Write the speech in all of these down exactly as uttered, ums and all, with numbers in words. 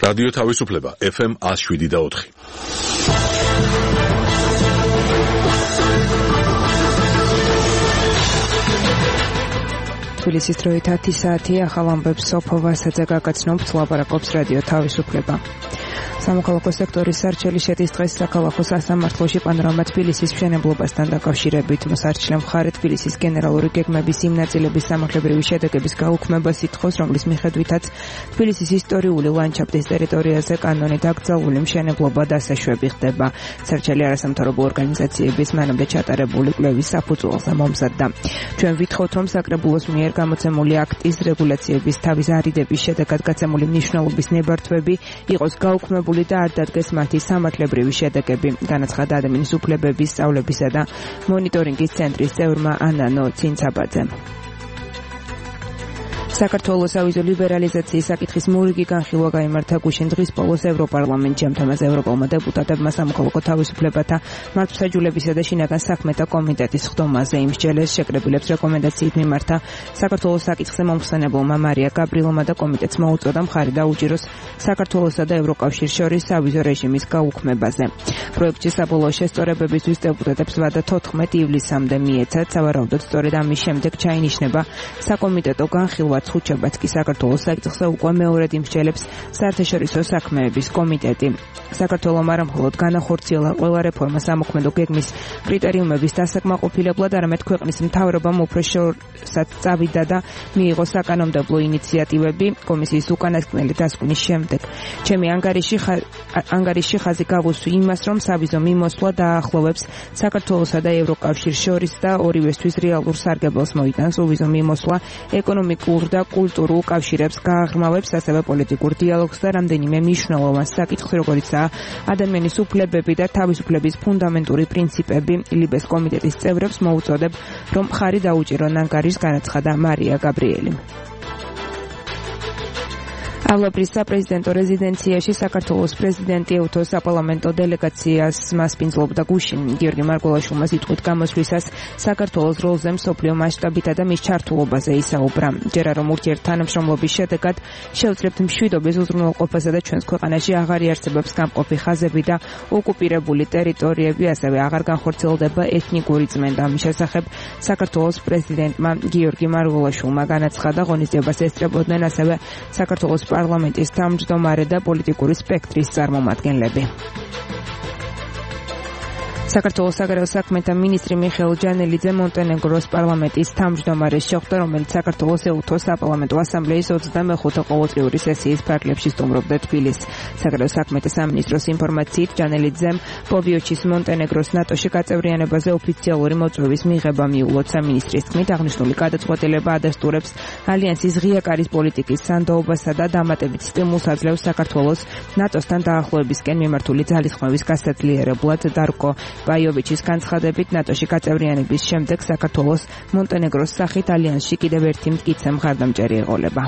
რადიო თავისუფლება ეფ ემ one oh seven და four. თბილისის დროით ათი საათი ახალ ამბებს სოფო ვასაძე გაგაცნობთ, ლაპარაკობს რადიო თავისუფლება. სამოქალაქო სექტორის სარჩელი შედის დღეს საქალაქო სასამართლოში პანორამა თბილისის მშენებლობასთან დაკავშირებით. მოსარჩლე მხარე თბილისის გენერალური გეგმების იმ ნაწილების სამართლებრივი შედეგების გაუქმებას ითხოვს, რომლის მიხედვითაც თბილისის ისტორიული ლანდშაფტის ტერიტორიაზე კანონით აკრძალული მშენებლობა დასაშვები ხდება. სარჩელი არასამთავრობო ორგანიზაციების მანამდე ჩატარებული კვლევის საფუძველზე მომზადდა. ჩვენ ვითხოვთ, რომ საკრებულოს მიერ გამოცემული აქტის რეგულაციების თავის არიდების შედეგად გაცემული მნიშვნელობის ნებართვები იყოს გაუქმებული და არ დადგეს მათი სამართლებრივი შედეგები, განაცხადა ადამიანის უფლებების სწავლებისა და მონიტორინგის ცენტრის წევრმა ანანო ცინცაბაძემ. საქართველოს ავიზო ლიბერალიზაციის საკითხის მორიგი განხილვა გაიმართა გუშინ დღის ბოლოს ევროპარლამენტში. ამ თემაზე ევროპულმა დეპუტატებმა სამოქალაქო თავისუფლებათა მართლმსაჯულებისა და შინაგან საქმეთა კომიტეტის ხდომაზე იმსჯელეს. შეკრებილებს რეკომენდაციით მიმართა საქართველოს საკითხზე მომხსენებელმა მარია გაბრილოვმა და კომიტეტს მოუწოდა მხარი დაუჭიროს საქართველოსა და ევროკავშირს შორის ავიზო რეჟიმის გაუქმებაზე. პროექტში საბოლოო შესწორებებისთვის დეპუტატებს ვადა თოთხმეტ ივლისამდე მიეცათ. სავარაუდოდ სწორედ ამის შემდეგ ჩაინიშნება საკომიტეტო განხილვა. ხუჩებაც კი საქართველოს საკითხზე უკვე მეორედ იმსჯელებს საერთაშორისო საქმეების კომიტეტი. საქართველომ არა მხოლოდ განახორციელა ყველა რეფორმა სამოქმედო გეგმის კრიტერიუმების დასაკმაყოფილებლად, არამედ ქვეყნის მთავრობამ უფრო შორსაც წავიდა და მიიღო საკანონმდებლო ინიციატივები კომისიის უკანასკნელი დასკვნის შემდეგ. ჩემი ანგარიში ანგარიში ხაზი გავუსვი იმას, რომ სავიზო მიმოსვლა დაახლოვებს საქართველოსა და ევროკავშირს შორის და ორივესთვის რეალურ სარგებელს მოიტანს. უვიზო მიმოსვლა ეკონომიკურ და კულტურულ კავშირებს გააღრმავებს, ასევე პოლიტიკურ დიალოგს და რამდენიმე მნიშვნელოვან საკითხს, როგორიცაა ადამიანის უფლებები და თავისუფლების ფუნდამენტური პრინციპები. ლიბეს კომიტეტის წევრებს მოუწოდებ, რომ მხარი დაუჭირონ ანგარიშს, განაცხადა მარია გაბრიელი. ავლაბრის საპრეზიდენტო რეზიდენციაში საქართველოს პრეზიდენტი ეუთო საპარლამენტო დელეგაციას მასპინძლობდა გუშინ. გიორგი მარგველაშვილმა სიტყვით გამოსვლისას საქართველოს როლზე მსოფლიო მასშტაბითა და მის ჩართულობაზე ისაუბრა. ჯერა რომ ურთიერთთანამშრომლობის შედეგად შევძლებთ მშვიდობის უზრუნველყოფასა და ჩვენს ქვეყანაში აღარ იარსებებს გამყოფი ხაზები და ოკუპირებული ტერიტორიები, ასევე აღარ განხორციელდება ეთნიკური წმენდა. ამის შესახებ საქართველოს პრეზიდენტმა გიორგი მარგველაშვილმა განაცხადა, ღონისძიებას ესწრებოდნენ ასევე საქართველოს პარლამენტის თავმჯდომარე და პოლიტიკური სპექტრის წარმომადგენლები. საქართველოს საგარეო საქმეთა მინისტრი მიხეილ ჯანელიძე მონტენეგროს პარლამენტის თავმჯდომარეს შეხვდა, რომელიც საქართველოს ეუთო საპარლამენტო ასამბლეის ოცდამეხუთე ყოველწლიური სესიის ფარგლებში სტუმრობდა თბილისს. საგარეო საქმეთა სამინისტროს ინფორმაციით ჯანელიძემ პოვიოჩის მონტენეგროს ნატოში გაწევრიანებაზე ოფიციალური მოწვევის მიღება მიულოცა. სამინისტრის თქმით, აღნიშნული გადაწყვეტილება ადასტურებს ალიანსის ღია კარის პოლიტიკის სანდოობასა და დამატებით სტიმულს აძლევს საქართველოს ნატოსთან დაახლოებისკენ მიმართული ძალისხმევის გასაძლიერებლად. დარკო ბაიოვიჩის განცხადებით, ნატოში გაწევრიანების შემდეგ საქართველოს მონტენეგროს სახით ალიანსში კიდევ ერთი მტკიცე მხარდამჭერი ეყოლება.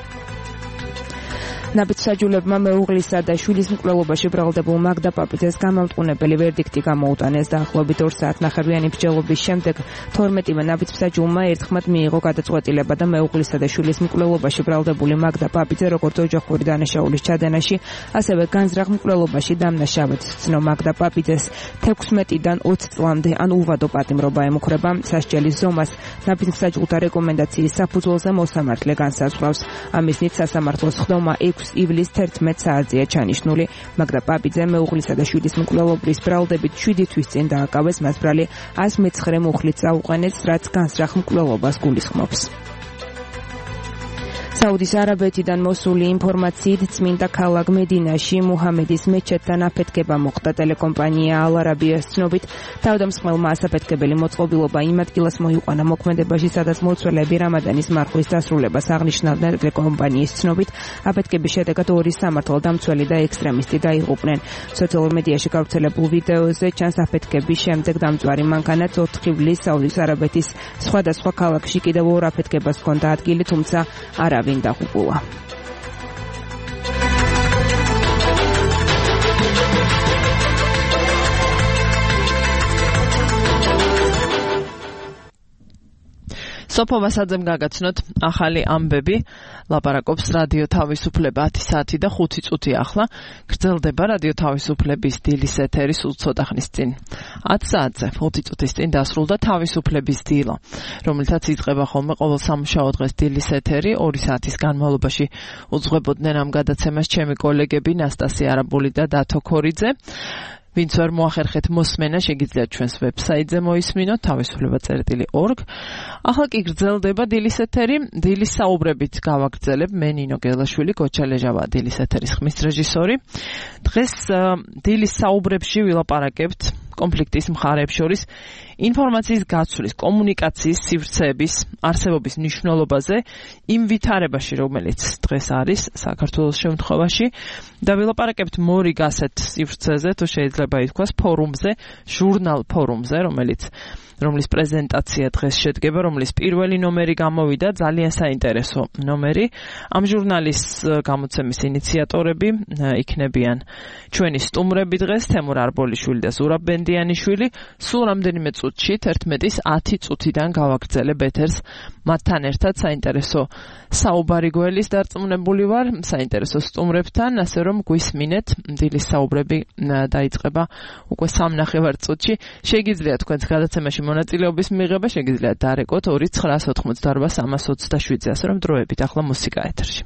ნაბიჯსაჯულებმა მეუღლისა და შვილის მკვლელობაში ბრალდებულ მაგდა პაპიძეს გამამტყუნებელი ვერდიქტი გამოუტანეს. დაახლოებით ორ საათნახევრიანი მსჯელობის შემდეგ თორმეტივე ნაბიჯსაჯულმა ერთხმად მიიღო გადაწყვეტილება და მეუღლისა და შვილის მკვლელობაში ბრალდებული მაგდა პაპიძე როგორც ოჯახური დანაშაულის ჩადენაში, ასევე განზრახ მკვლელობაში დამნაშავედ სცნო. მაგდა პაპიძეს თექვსმეტიდან ოცი წლამდე ან უვადო პატიმრობა ემუქრება. სასჯელის ზომას ნაბიჯსაჯულთა რეკომენდაციის საფუძველზე მოსამართლე განსაზღვრავს. ამის ნით სასამართლოს ხდომა ივლის თერთმეტ საათზეა ჩანიშნული. მაგდა პაპიძე მეუღლისა და შვილის მკვლელობის ბრალდებით შვიდი თვის წინ დააკავეს. მას ბრალი ას მეცხრე მუხლით წაუყენეს, რაც განსრახ მკვლელობას გულისხმობს. საუდის არაბეთიდან მოსული ინფორმაციით წმინდა ქალაქ მედინაში მუჰამედის მეჩეთთან აფეთქება მოხდა. ტელეკომპანია ალ-არაბიას ცნობით, თავდამსხმელმა ასაფეთქებელი მოწყობილობა იმ ადგილას მოიყვანა მოქმედებაში, სადაც მლოცველები რამადანის მარხვის დასრულებას აღნიშნავდნენ. ტელეკომპანიის ცნობით, აფეთქების შედეგად ორი სამართალდამცველი და ექსტრემისტი დაიღუპნენ. სოციალურ მედიაში გავრცელებულ ვიდეოზე ჩანს აფეთქების შემდეგ დამწვარი მანქანაც ოთხ ივლისს საუდის არაბეთის სხვადასხვა ქალაქში კიდევ ორ აფეთქებას ჰქონდა ადგილი, თუმცა არავინ დაღუპულა. სოფო ვასაძემ გაგაცნოთ ახალი ამბები. ლაპარაკობს რადიო თავისუფლება ათი საათი და ხუთი წუთი ახლა. გრძელდება რადიო თავისუფლების დილის ეთერი სულ ცოტა ხნის წინ. ათ საათზე ხუთი წუთის წინ დასრულდა თავისუფლების დილო, რომელთაც იწყება ხოლმე ყოველ სამუშაო დღეს დილის ეთერი. ორი საათის განმავლობაში უძღვებოდნენ ამ გადაცემას ჩემი კოლეგები ნასტასია არაბული და დათო ქორიძე. ვინც ვერ მოახერხეთ მოსმენა, შეგიძლიათ ჩვენს ვებსაიტზე მოისმინოთ თავისუფლება წერტილი ორგ. ახლა კი გრძელდება დილის ეთერი. დილის საუბრებით გავაგრძელებ მე ნინო გელაშვილი, გოჩა ლეჟავა დილის ეთერის ხმის რეჟისორი. დღეს დილის საუბრებში ვილაპარაკებთ კონფლიქტის მხარეებს შორის ინფორმაციის გაცვლის, კომუნიკაციის სივრცეების არსებობის მნიშვნელობაზე იმ ვითარებაში, რომელიც დღეს არის საქართველოს შემთხვევაში და ვილაპარაკებთ მორიგ ასეთ სივრცეზე, თუ შეიძლება ითქვას, ფორუმზე, ჟურნალ ფორუმზე, რომელიც რომლის პრეზენტაცია დღეს შედგება, რომლის პირველი ნომერი გამოვიდა, ძალიან საინტერესო ნომერი. ამ ჟურნალის გამოცემის ინიციატორები იქნებიან ჩვენი სტუმრები დღეს, თემურ არბოლიშვილი და ზურაბ ბენდიანიშვილი. სულ რამდენიმე წუთში, თერთმეტის ათი წუთიდან გავაგრძელებ ეთერს მათთან ერთად. საინტერესო საუბარი გველის დარწმუნებული ვარ, საინტერესო სტუმრებთან, ასე რომ გვისმინეთ. დილის საუბრები დაიწყება უკვე სამნახევარ წუთში. შეგიძლიათ თქვენს გადაცემაში მონაწილეობის მიღება, შეგიძლიათ დარეკოთ ორი ცხრაას ოთხმოცდაორბა სამას ოცდაშვიდზე, ასე რომ დროებით ახლა მუსიკა ეთერში.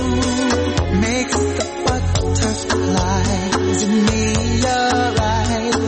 Makes the butterflies in me alive.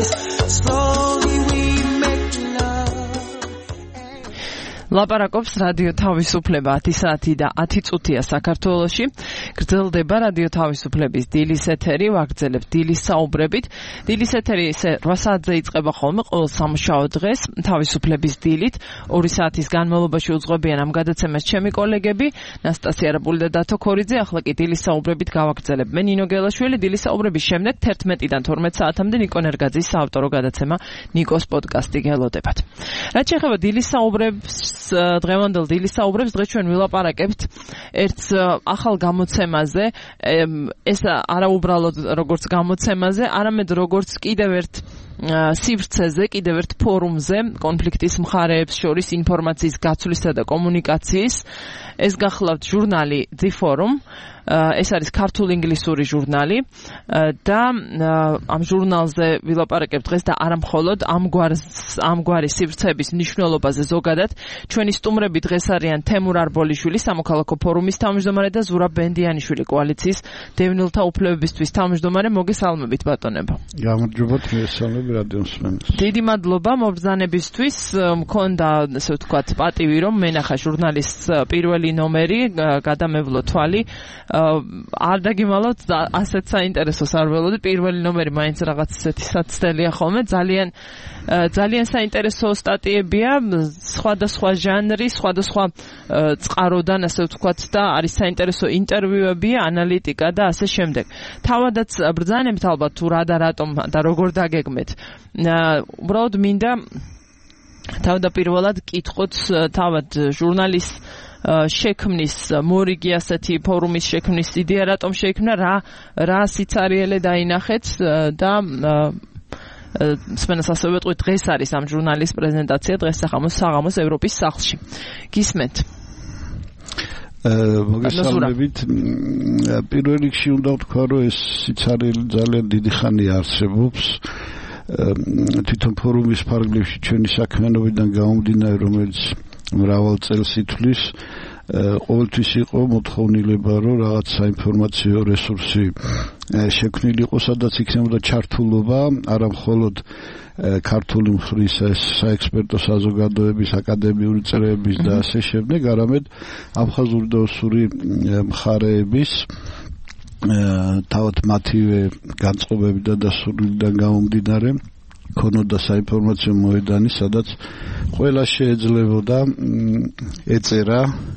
ლაპარაკობს რადიო თავისუფლება ათი საათი და ათი წუთია საქართველოში. გრძელდება რადიო თავისუფლების დილის ეთერი, ვაგრძელებთ დილის საუბრებით. დილის ეთერი ისე რვა საათზე იწყება ხოლმე ყოველ სამუშაო დღეს თავისუფლების დილით. ორი საათის განმავლობაში უძღვებიან ამ გადაცემას ჩემი კოლეგები ნასტასია არაბული და დათო ქორიძე. ახლა კი დილის საუბრებით გავაგრძელებ მე ნინო გელაშვილი. დილის საუბრების შემდეგ თერთმეტიდან თორმეტ საათამდე ნიკო ნერგაძის საავტორო გადაცემა ნიკოს პოდკასტი გელოდებათ. რაც შეეხება დილის საუბრებს დღევანდელ დილის საუბრებს დღეს ჩვენ ვილაპარაკებთ ერთ ახალ გამოცემაზე, ეს არა უბრალოდ როგორც გამოცემაზე, არამედ როგორც კიდევ ერთ სივრცეზე, კიდევ ერთ ფორუმზე კონფლიქტის მხარეებს შორის ინფორმაციის გაცვლისა და კომუნიკაციის. ეს გახლავთ ჟურნალი The Forum, ეს არის ქართულ-ინგლისური ჟურნალი და ამ ჟურნალზე ვილაპარაკებთ დღეს და არა მხოლოდ ამგვარი სივრცეების მნიშვნელობაზე ზოგადად. ჩვენი სტუმრები დღეს არიან თემურ არბოლიშვილი, სამოქალაქო ფორუმის თავმჯდომარე და ზურაბ ბენდიანიშვილი, კოალიციის დევნილთა უფლებებისთვის თავმჯდომარე. მოგესალმებით ბატონებო. გამარჯობათ, მოგესალმებით რადიო მსმენელს. დიდი მადლობა მობრძანებისთვის. მქონდა, ასე ვთქვათ, პატივი რომ მენახა ჟურნალის პირველი ნომერი, გადამევლო თვალი. არ დაგიმალავთ, ასეთ საინტერესოს არ ველოდი. პირველი ნომერი მაინც რაღაც ისეთი საცდელია ხოლმე, ძალიან ძალიან საინტერესო სტატიებია, სხვადასხვა ჟანრი, სხვადასხვა წყაროდან, ასე ვთქვათ, და არის საინტერესო ინტერვიუები, ანალიტიკა და ასე შემდეგ. თავადაც ბრძანებთ ალბათ თუ რა და რატომ და როგორ დაგეგმეთ. უბრალოდ მინდა თავდაპირველად კითხოთ თავად ჟურნალის შექმნის მორიგი ასეთი ფორუმის შექმნის იდეა რატომ შეიქმნა, რა რა სიცარიელე დაინახეთ და მსმენელს ასევე ვეტყვით, დღეს არის ამ ჟურნალის პრეზენტაცია, დღეს საღამოს საღამოს ევროპის სახლში. გისმენთ? მოგესალმებით. პირველ რიგში უნდა ვთქვა, რომ ეს სიცარიელი ძალიან დიდი ხანია არსებობს. თვითონ ფორუმის ფარგლებში ჩვენი საქმიანობიდან გამომდინარე, რომელიც მრავალ წელს ითვლის, ყოველთვის იყო მოთხოვნილება, რომ რაღაც საინფორმაციო რესურსი შექმნილი იყო, სადაც იქნებოდა ჩართულობა არა მხოლოდ ქართული მხრის საექსპერტო საზოგადოების, აკადემიური წრეების და ასე შემდეგ, არამედ აფხაზური და ოსური მხარეების თავად მათივე განწყობები და დასრულიდან გამომდინარე ქონოდა საინფორმაციო მოედანი, სადაც ყველა შეეძლებოდა ეწერა,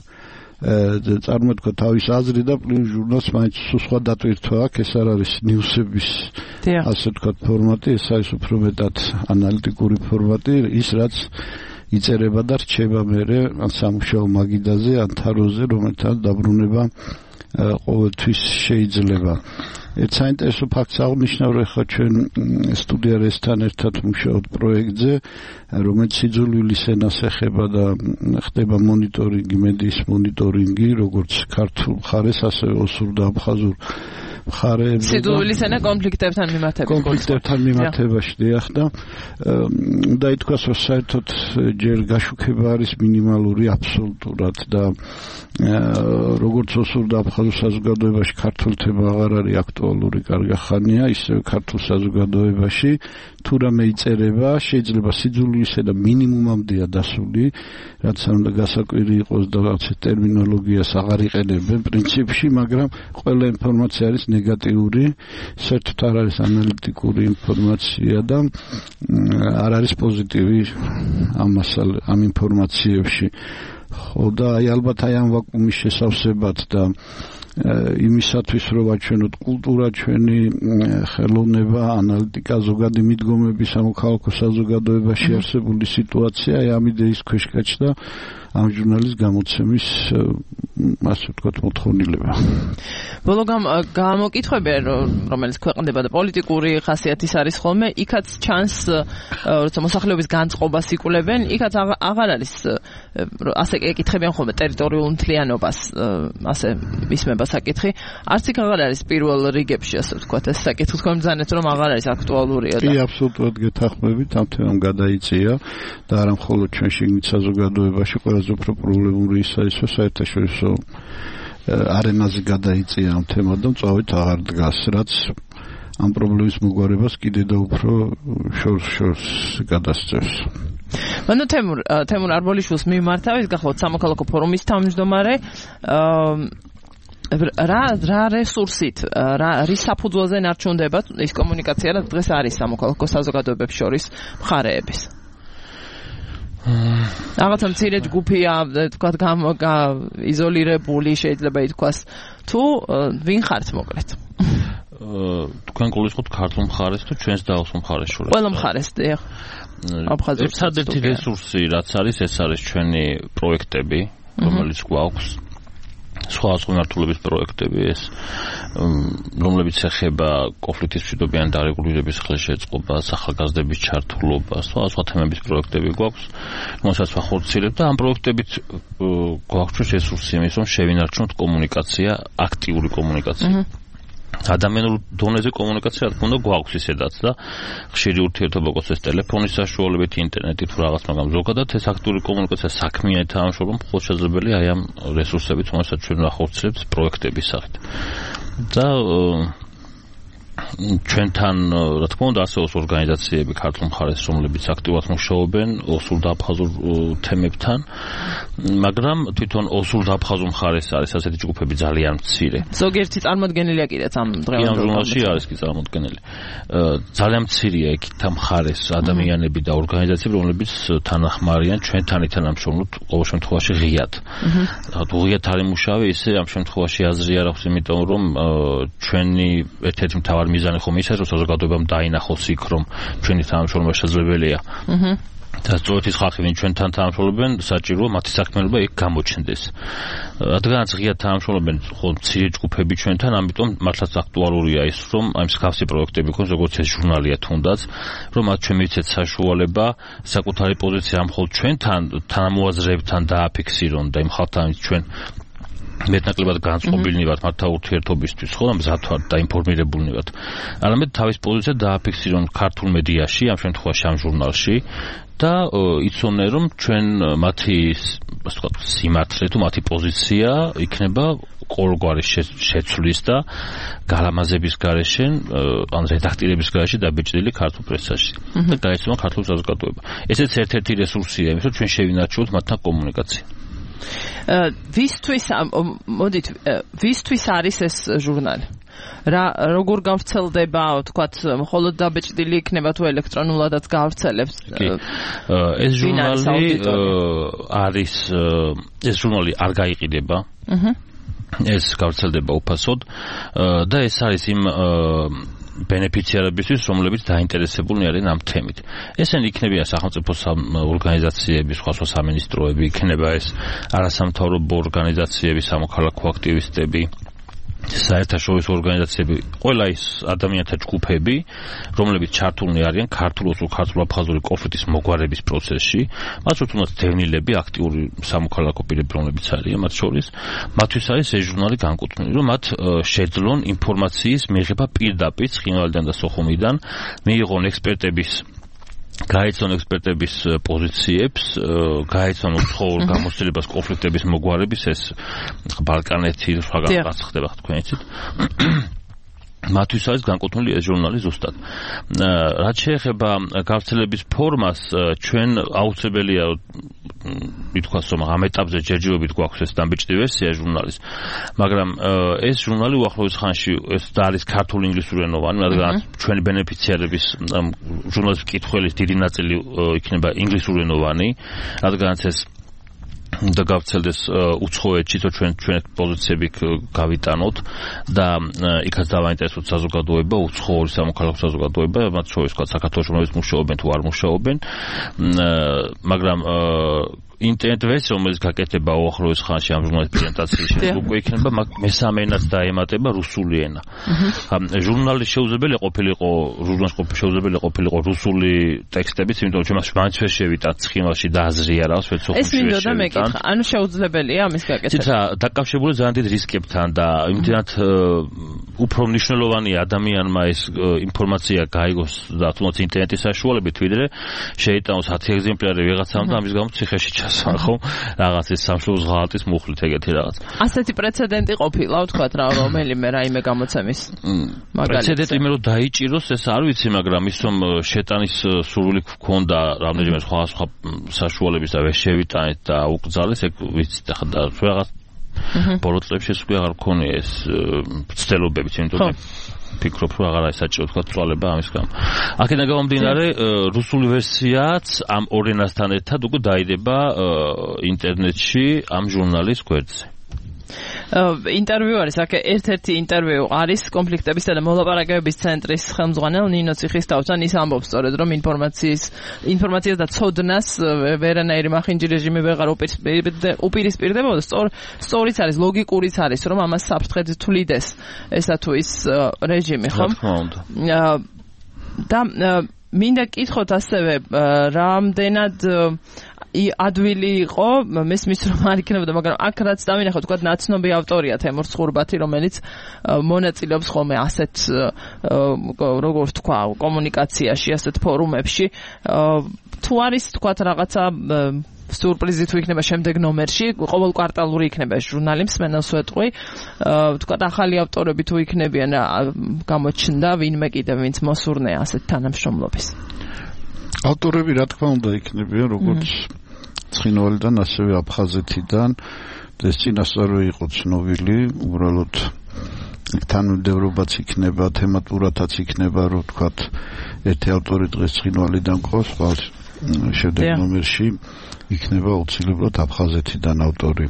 წარმოთქვა თავის აზრი და პლუს ჟურნალს მაინც სხვა დატვირთვა აქვს. ეს არ არის ნიუსების ასე ვთქვათ ფორმატი, ეს არის უფრო მეტად ანალიტიკური ფორმატი, ის რაც იწერება და რჩება მერე ან სამუშაო მაგიდაზე, ან თაროზე, რომელთაც დაბრუნება ყოველთვის შეიძლება. ერთ საინტერესო ფაქტს აღნიშნავ, რომ ახლა ჩვენ სტუდია რესთან ერთად მუშაობთ პროექტზე, რომელიც სიძულვილის ენას ეხება და ხდება მონიტორინგი, მედიის მონიტორინგი, როგორც ქართულ მხარეს, ასევე ოსურ და აფხაზურ მხარეებზე. სიძულვილის ენა კონფლიქტებთან მიმართებით. კონფლიქტებთან მიმართებაში დიახ და უნდა ითქვას, რომ საერთოდ ჯერ გაშუქება არის მინიმალური აბსოლუტურად და როგორც ოსურ და აფხაზურ საზოგადოებაში ქართული თემა აღარ არის აქტუალური კარგი ხანია, ისევ ქართულ საზოგადოებაში თუ რამე იწერება, შეიძლება სიძულვილის ენა მინიმუმამდეა დასული, რაც უნდა გასაკვირი იყოს და რაღაც ტერმინოლოგიას აღარ იყენებენ პრინციპში, მაგრამ ყველა ინფორმაცია არის ნეგატიური, საერთოდ არ არის ანალიტიკური ინფორმაცია და არ არის პოზიტივი ამ მასალ ამ ინფორმაციებში. ხო და აი ალბათ აი ამ ვაკუუმის შესავსებად და იმისათვის რომ ვაჩვენოთ კულტურა, ჩვენი ხელოვნება, ანალიტიკა, ზოგადი მიდგომები სამოქალაქო საზოგადოებაში არსებული სიტუაცია, აი ამ იდეის ქვეშ გაჩნდა ამ ჟურნალის გამოცემის ასე ვთქვათ მოთხოვნილება. ბოლო გამოკითხვები, რომელიც ქვეყნდება და პოლიტიკური ხასიათის არის ხოლმე, იქაც ჩანს, როცა მოსახლეობის განწყობას იკვლევენ, იქაც აღარ არის ასე ეკითხებიან ხოლმე ტერიტორიულ მთლიანობას, ასე ისმება საკითხი. არც იქ აღარ არის პირველ რიგებში, ასე ვთქვათ, ეს საკითხი თქვენ ბრძანეთ, რომ აღარ არის აქტუალურია და კი, აბსოლუტურად გეთანხმებით, ამ თემამ გადაიწია და არა მხოლოდ ჩვენ შიგნით საზოგადოებაში, ყველაზე უფრო პრობლემური ის არის, რომ საერთაშორისო არენაზე გადაიწია ამ თემა და მწვავედ აღარ დგას, რაც ამ პრობლემის მოგვარებას კიდე და უფრო შორს-შორს გადასწევს. მანო თემურ თემურ არბოლიშვილს მიმართავთ გახლავთ სამოქალაქო ფორუმის თავმჯდომარე რა რა რესურსით რა რის საფუძველზე ნარჩუნდება ის კომუნიკაცია რა დღეს არის სამოქალაქო საზოგადოებებს შორის მხარეების რაღაცა მცირე ჯგუფია თქვათ იზოლირებული შეიძლება ითქვას თუ ვინ ხართ მოკლედ თქვენ გულისხმობთ ქართულ მხარეს თუ ჩვენს დაუსულ მხარეს შორის ყველა მხარეს დიახ აფხაზეთს ერთადერთი რესურსი რაც არის ეს არის ჩვენი პროექტები რომელიც გვაქვს სხვა მმართველობის პროექტები ეს რომლებიც ეხება კონფლიქტის მშვიდობიანი დარეგულირების ხელშეწყობას, ახალგაზრდების ჩართულობას, სხვა სხვა თემების პროექტები გვაქვს, რომელსაც ვახორციელებთ და ამ პროექტებით გვაქვს რესურსი იმის რომ შევინარჩუნოთ კომუნიკაცია, აქტიური კომუნიკაცია. ადამიანურ დონეზე კომუნიკაცია რა თქმა უნდა გვაქვს ისედაც და ხშირი ურთიერთობა გვაქვს ეს ტელეფონის საშუალებით, ინტერნეტით თუ რაღაც, მაგრამ ზოგადად ეს აქტიური კომუნიკაცია საქმიანი თამაშობა მხოლოდ შესაძლებელია აი ამ რესურსებით, რომელსაც ჩვენ ვახორციელებთ პროექტების სახით. და ჩვენთან რა თქმა უნდა ასევე ორგანიზაციები ქართულ მხარეს რომლებიც აქტიურად მუშაობენ ოსურ და აფხაზურ თემებთან მაგრამ თვითონ osur და აფხაზურ მხარეს არის ასეთი ჯგუფები ძალიან მცირე ზოგიერთი წარმოდგენილია კიდეც ამ დღევანდელ ჟურნალში არის კი წარმოდგენილი ძალიან მცირეა იქით ამ მხარეს ადამიანები და ორგანიზაციები რომლებიც თანახმარიან ჩვენთან ითანამშრომლობთ ყოველ შემთხვევაში ღიად თუ ღიად არის მუშავე ისე ამ შემთხვევაში აზრი არ აქვს იმიტომ რომ ჩვენი ერთ-ერთი მთავარი მიზანი ხომ ისაა რომ საზოგადოებამ დაინახოს იქ რომ ჩვენი თანამშრომლობა შესაძლებელია. აჰა. და სწორედ ის ხალხი ვინ ჩვენთან თანამშრომლობენ საჭიროა მათი საქმიანობა იქ გამოჩნდეს. რადგანაც ღიად თანამშრომლობენ ხოლმე მცირე ჯგუფები ჩვენთან, ამიტომ მართლაც აქტუალურია ის რომ აი მსგავსი პროექტები ქონდეს როგორც ეს ჟურნალია თუნდაც, რომ მათ ჩვენ მივცეთ საშუალება საკუთარი პოზიცია ამ ხოლმე ჩვენთან თანამოაზრეებთან დააფიქსირონ და იმ ხალხთან ჩვენ მეტნაკლებად განწყობილნი ვართ მათთან ურთიერთობისთვის, ხო, მზად ვართ და ინფორმირებულნი ვართ. არამედ თავის პოზიციას დააფიქსირონ ქართულ მედიაში, ამ შემთხვევაში ამ ჟურნალში და იცოდნენ რომ ჩვენ მათი ასე ვთქვათ სიმართლე თუ მათი პოზიცია იქნება ყოველგვარი შეცვლის და გალამაზების გარეშე, ან რედაქტირების გარეშე დაბეჭდილი ქართულ პრესაში. და გაიცნო ქართულ საზოგადოება. ესეც ერთ-ერთი რესურსია, იმის რომ ჩვენ შევინარჩუნოთ მათთან კომუნიკაცია. ვისთვის მოდით ვისთვის არის ეს ჟურნალი რა როგორ გავრცელდება თქვათ მხოლოდ დაბეჭდილი იქნება თუ ელექტრონულადაც გავრცელებს ეს ჟურნალი არის ეს ჟურნალი არ გაიყიდება აჰა ეს გავრცელდება უფასოდ და ეს არის იმ ბენეფიციარებისთვის, რომლებიც დაინტერესებულნი არიან ამ თემით. ესენი იქნებიან სახელმწიფო ორგანიზაციები, სხვა სხვა სამინისტროები, იქნება ეს არასამთავრობო ორგანიზაციები, სამოქალაქო აქტივისტები, საერთაშორისო ორგანიზაციები, ყველა ის ადამიანთა ჯგუფები, რომლებიც ჩართულნი არიან ქართულ-ოსურ, ქართულ-აფხაზური კონფლიქტის მოგვარების პროცესში, მათ თუნდაც დევნილები, აქტიური სამოქალაქო პირები, რომლებიც არიან მათ შორის, მათთვის არის ეს ჟურნალი განკუთვნილი, რომ მათ შეძლონ ინფორმაციის მიღება პირდაპირ ცხინვალიდან და სოხუმიდან, მიიღონ ექსპერტების გაეცნონ ექსპერტების პოზიციებს, გაეცნონ უცხოურ გამოცდილებას კონფლიქტების მოგვარების ეს ბალკანეთი სხვაგან ხდება თქვენ იცით. მათთვის არის განკუთვნილი ეს ჟურნალი ზუსტად. რაც შეეხება გავრცელების ფორმას, ჩვენ აუცილებელია ითქვას რომ ამ ეტაპზე ჯერჯერობით გვაქვს ეს დამბეჭდი ვერსია ჟურნალის, მაგრამ ეს ჟურნალი უახლოეს ხანში ეს არის ქართულ ინგლისურენოვანი, რადგან ჩვენი ბენეფიციარების ჟურნალის მკითხველის დიდი ნაწილი იქნება ინგლისურენოვანი, რადგანაც ეს და გავცელდეს უცხოეთში, თუ ჩვენ ჩვენ პოზიციები გავიტანოთ და იქაც დავაინტერესოთ საზოგადოება, უცხოური სამოქალაქო საზოგადოება, მათ შორის თქვა საქართველოს რომელიც მუშაობენ თუ არ მუშაობენ, მაგრამ ინტერნეტ ვერსია, რომელიც გაკეთება უახლოეს ხანში ამ ჟურნალის პრეზენტაციის შემდეგ უკვე იქნება მესამე ენაც დაემატება რუსული ენა. ჟურნალი შეუძლებელი ყოფილიყო, ჟურნალში შეუძლებელი ყოფილიყო რუსული ტექსტებიც, იმიტომ რომ ჩვენ მაინც ვერ შევიტანთ ცხინვალში და აზრი არ აქვს, ვერც ეს მინდოდა მეკითხა, ანუ შეუძლებელია ამის გაკეთება. თითქოს დაკავშირებული ძალიან დიდ რისკებთან და იმდენად უფრო მნიშვნელოვანია ადამიანმა ეს ინფორმაცია გაიგოს და თუნდაც ინტერნეტის საშუალებით, ვიდრე შეიტანოს ათი ეგზემპლარი ვიღაცამ და ამის გამო ციხეში ჩას გახსოვს ხო რაღაცის სამშობლოს ღალატის მუხლით ეგეთი რაღაც ასეთი პრეცედენტი ყოფილა ვთქვათ რა რომელიმე რაიმე გამოცემის მაგალითად პრეცედენტი მე რომ დაიჭიროს ეს არ ვიცი მაგრამ ის რომ შეტანის სურვილი გქონდა რამდენიმე სხვა სხვა საშუალების და ვერ შევიტანეთ და უკძალეს ეგ ვიცით ახლა და რაღაც ბოლო წლებში ეს უკვე აღარ მქონია ეს ცდილობებიც იმიტომ რომ ფიქრობ რომ აღარა საჭირო თქვა ცვალება ამის გამო. აქედან გამომდინარე რუსული ვერსიაც ამ ორ ენასთან ერთად უკვე დაიდება ინტერნეტში ამ ჟურნალის გვერდზე. ინტერვიუ არის აქ ერთ-ერთი ინტერვიუ არის კონფლიქტების და მოლაპარაკებების ცენტრის ხელმძღვანელ ნინო ციხისთავთან ის ამბობს სწორედ რომ ინფორმაციის ინფორმაციას და ცოდნას ვერანაირი მახინჯი რეჟიმი ვეღარ უპირისპირდება და სწორ სწორიც არის ლოგიკურიც არის რომ ამას საფრთხედ თვლიდეს ესა თუ ის რეჟიმი ხო და მინდა კითხოთ ასევე რამდენად ადვილი იყო მესმის რომ არ იქნებოდა მაგრამ აქ რაც დავინახავ თქვა ნაცნობი ავტორია თემურ ცხურბათი რომელიც მონაწილეობს ხოლმე ასეთ როგორ თქვა კომუნიკაციაში ასეთ ფორუმებში თუ არის თქვა რაღაცა სურპრიზი თუ იქნება შემდეგ ნომერში ყოველ კვარტალური იქნება ჟურნალი მსმენელს ვეტყვი თქვა ახალი ავტორები თუ იქნებიან გამოჩნდა ვინმე კიდევ ვინც მოსურნეა ასეთ თანამშრომლობის ავტორები რა თქმა უნდა იქნებიან როგორც ცხინვალიდან ასევე აფხაზეთიდან და ეს წინასწარი იყო ცნობილი უბრალოდ თანმიმდევრობაც იქნება თემატურათაც იქნება რომ თქვათ ერთი ავტორი დღეს ცხინვალიდან ყავს ხვალ შემდეგ ნომერში იქნება აუცილებლად აფხაზეთიდან ავტორი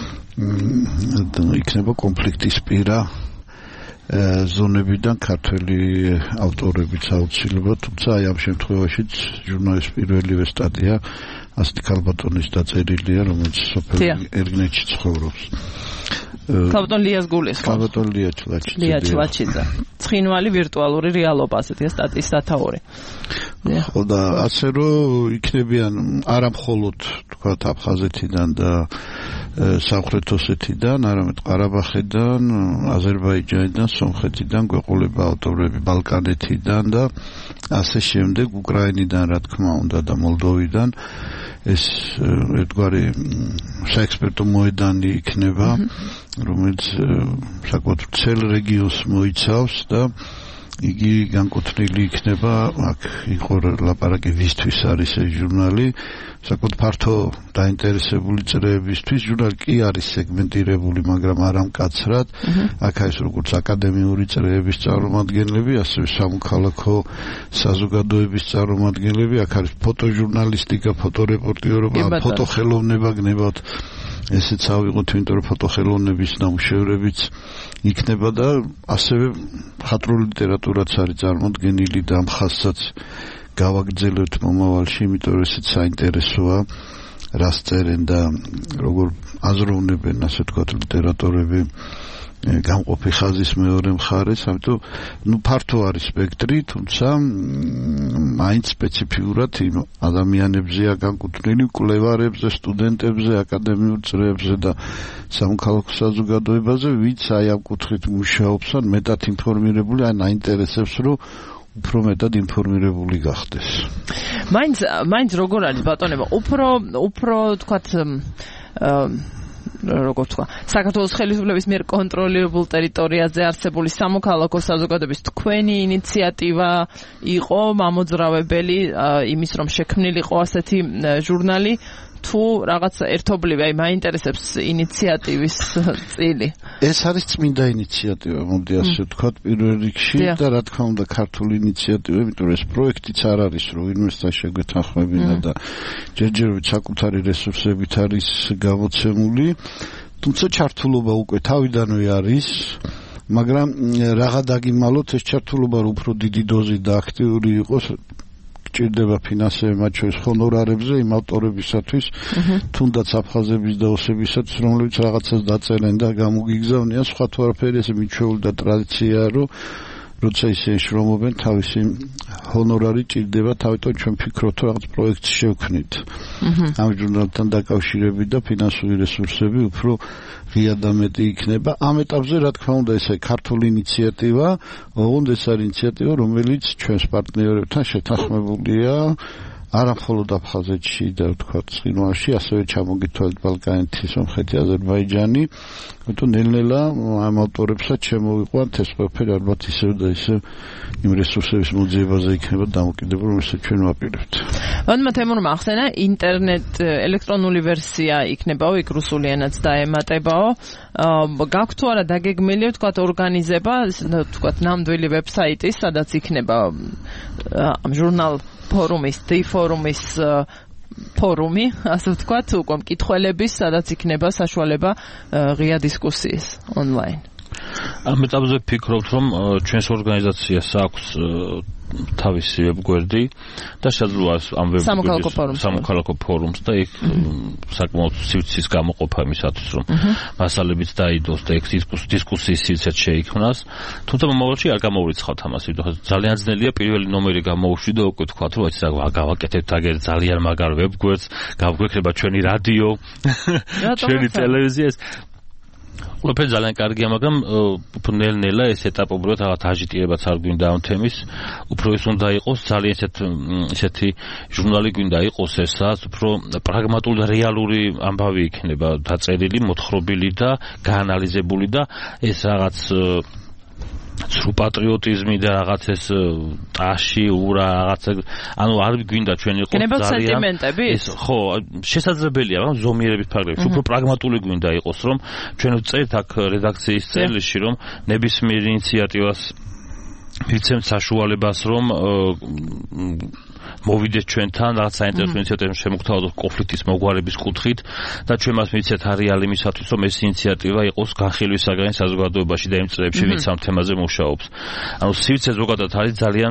იქნება კონფლიქტის პირა ზონებიდან ქართველი ავტორებიც აუცილებლად თუმცა აი ამ შემთხვევაშიც ჟურნალის პირველივე სტატია ასეთი ქალბატონის დაწერილია რომელიც სოფელ ერგნეთში ცხოვრობს ქალბატონ ლიას გულის ქალბატონ ლია ჩლაჩიძე ლია ჩლაჩიძე ცხინვალი ვირტუალური რეალობა ასეთი სტატიის სათაური ხო და ასე რომ იქნებიან არა მხოლოდ თქვათ აფხაზეთიდან და სამხრეთ ოსეთიდან არამედ ყარაბაღიდან აზერბაიჯანიდან სომხეთიდან გვეყოლება ავტორები ბალკანეთიდან და ასე შემდეგ უკრაინიდან რა თქმა უნდა და მოლდოვიდან ეს ერთგვარი საექსპერტო მოედანი იქნება რომელიც საკუთარ ცელ რეგიონს მოიცავს და იგი განკუთვნილი იქნება აქ იყო ლაპარაკი ვისთვის არის ეს ჟურნალი საკუთარ ფართო დაინტერესებული წრეებისთვის ჟურნალი კი არის სეგმენტირებული მაგრამ არა მკაცრად აქ არის როგორც აკადემიური წრეების წარმომადგენლები ასევე სამოქალაქო საზოგადოების წარმომადგენლები აქ არის ფოტოჟურნალისტიკა ფოტორეპორტიორობა ფოტოხელოვნება გნებავთ ესეც ავიღოთ იმიტომ რომ ფოტოხელოვნების ნამუშევრებიც იქნება და ასევე მხატვრული ლიტერატურაც არის წარმოდგენილი და ამ ხაზსაც გავაგრძელებთ მომავალში იმიტომ რომ ესეც საინტერესოა რას წერენ და როგორ აზროვნებენ ასე ვთქვათ ლიტერატორები გამყოფი ხაზის მეორე მხარეს ამიტომ ნუ ფართო არის სპექტრი თუმცა მაინც სპეციფიურად იმ ადამიანებზეა განკუთვნილი კვლევარებზე სტუდენტებზე აკადემიურ წრეებზე და სამოქალაქო საზოგადოებაზე ვინც აი ამ კუთხით მუშაობს ან მეტად ინფორმირებული ან აინტერესებს რომ უფრო მეტად ინფორმირებული გახდეს მაინც მაინც როგორ არის ბატონებო უფრო უფრო თქვათ როგორ თქვა საქართველოს ხელისუფლების მიერ კონტროლირებულ ტერიტორიაზე არსებული სამოქალაქო საზოგადოების თქვენი ინიციატივა იყო მამოძრავებელი იმის რომ შექმნილიყო ასეთი ჟურნალი თუ რაღაც ერთობლივი აი მაინტერესებს ინიციატივის წილი ეს არის წმინდა ინიციატივა მოდი ასე ვთქვათ პირველ რიგში და რა თქმა უნდა ქართული ინიციატივა იმიტომ რომ ეს პროექტიც არ არის რომ ინვესტორ შეგვეთანხმებინა და ჯერჯერობით საკუთარი რესურსებით არის გამოცემული თუმცა ჩართულობა უკვე თავიდანვე არის მაგრამ რაღა დაგიმალოთ ეს ჩართულობა უფრო დიდი დოზით და აქტიური იყოს ჭირდება ფინანსები მათ შორის ჰონორარებზე იმ ავტორებისათვის თუნდაც აფხაზების და ოსებისათვის რომლებიც რაღაცას დაწერენ და გამოგიგზავნიან სხვა თუ არაფერი ესე მიჩვეული და ტრადიციაა რომ როცა ისე შრომობენ თავისი ჰონორარი ჭირდება თავიდან ჩვენ ფიქრობთ რომ რაღაც პროექტს შევქმნით ამ ჟურნალთან დაკავშირებით და ფინანსური რესურსები უფრო ღია და მეტი იქნება ამ ეტაპზე რა თქმა უნდა ეს ქართული ინიციატივა ოღონდ ეს არის ინიციატივა რომელიც ჩვენს პარტნიორებთან შეთანხმებულია არა მხოლოდ აფხაზეთში და თქვა ცხინვალში, ასევე ჩამოგითვალეთ ბალკანეთის, სომხეთი, აზერბაიჯანი. თუ ნელ-ნელა ამ ავტორებსაც შემოვიყვანთ ეს ყველაფერი ალბათ ისევ და ისევ იმ რესურსების მოძიებაზე იქნება დამოკიდებული, რომელსაც ჩვენ ვაპირებთ. ანუ თემურმა ახსენა ინტერნეტ ელექტრონული ვერსია იქნებაო, იქ რუსული ენაც დაემატებაო. გაქვთ თუ არა დაგეგმილი თქვა ორგანიზება, თქვა ნამდვილი ვებსაიტი, სადაც იქნება ამ ჟურნალ ფორუმის, დი ფორუმის ფორუმი, ასე ვთქვათ, უკვე მკითხველების, სადაც იქნება საშუალება ღია დისკუსიის ონლაინ. ამ ეტაპზე ვფიქრობთ, რომ ჩვენს ორგანიზაციას აქვს თავისი ვებგვერდი და შესაძლოა ამ ვებგვერდის სამოქალაქო ფორუმს და იქ საკმაოდ სივრცის გამოყოფა იმისათვის, რომ მასალებიც დაიდოს და იქ დისკუსიის სივრცეც შეიქმნას. თუმცა მომავალში არ გამოვრიცხავთ ამას, ვიდრე ძალიან ძნელია პირველი ნომერი გამოუშვი და უკვე თქვა, რომ ეს გავაკეთებთ აგერ ძალიან მაგარ ვებგვერდს, გავგვექნება ჩვენი რადიო, ჩვენი ტელევიზია. ყველაფერი ძალიან კარგია, მაგრამ უფრო ნელ-ნელა ეს ეტაპობრივად რაღაც აჟიტირებაც არ გვინდა ამ თემის. უფრო ის უნდა იყოს ძალიან ესეთ ესეთი ჟურნალი გვინდა იყოს ეს, სადაც უფრო პრაგმატული და რეალური ამბავი იქნება დაწერილი, მოთხრობილი და გაანალიზებული და ეს რაღაც ცრუ პატრიოტიზმი და რაღაც ეს ტაში ურა რაღაც ანუ არ გვინდა ჩვენ იყოს ძალიან ეს ხო შესაძლებელია მაგრამ ზომიერების ფარგლებში უფრო პრაგმატული გვინდა იყოს რომ ჩვენ ვწერთ აქ რედაქციის წერილში რომ ნებისმიერ ინიციატივას მიცემთ საშუალებას რომ მოვიდეთ ჩვენთან რაღაც საინტერესო ინიციატივებს შემოგთავაზოთ კონფლიქტის მოგვარების კუთხით და ჩვენ მას მიცეთ არეალი იმისათვის რომ ეს ინიციატივა იყოს განხილვისაგანი საზოგადოებაში და იმ წრეებში ვინც ამ თემაზე მუშაობს. ანუ სივრცე ზოგადად არის ძალიან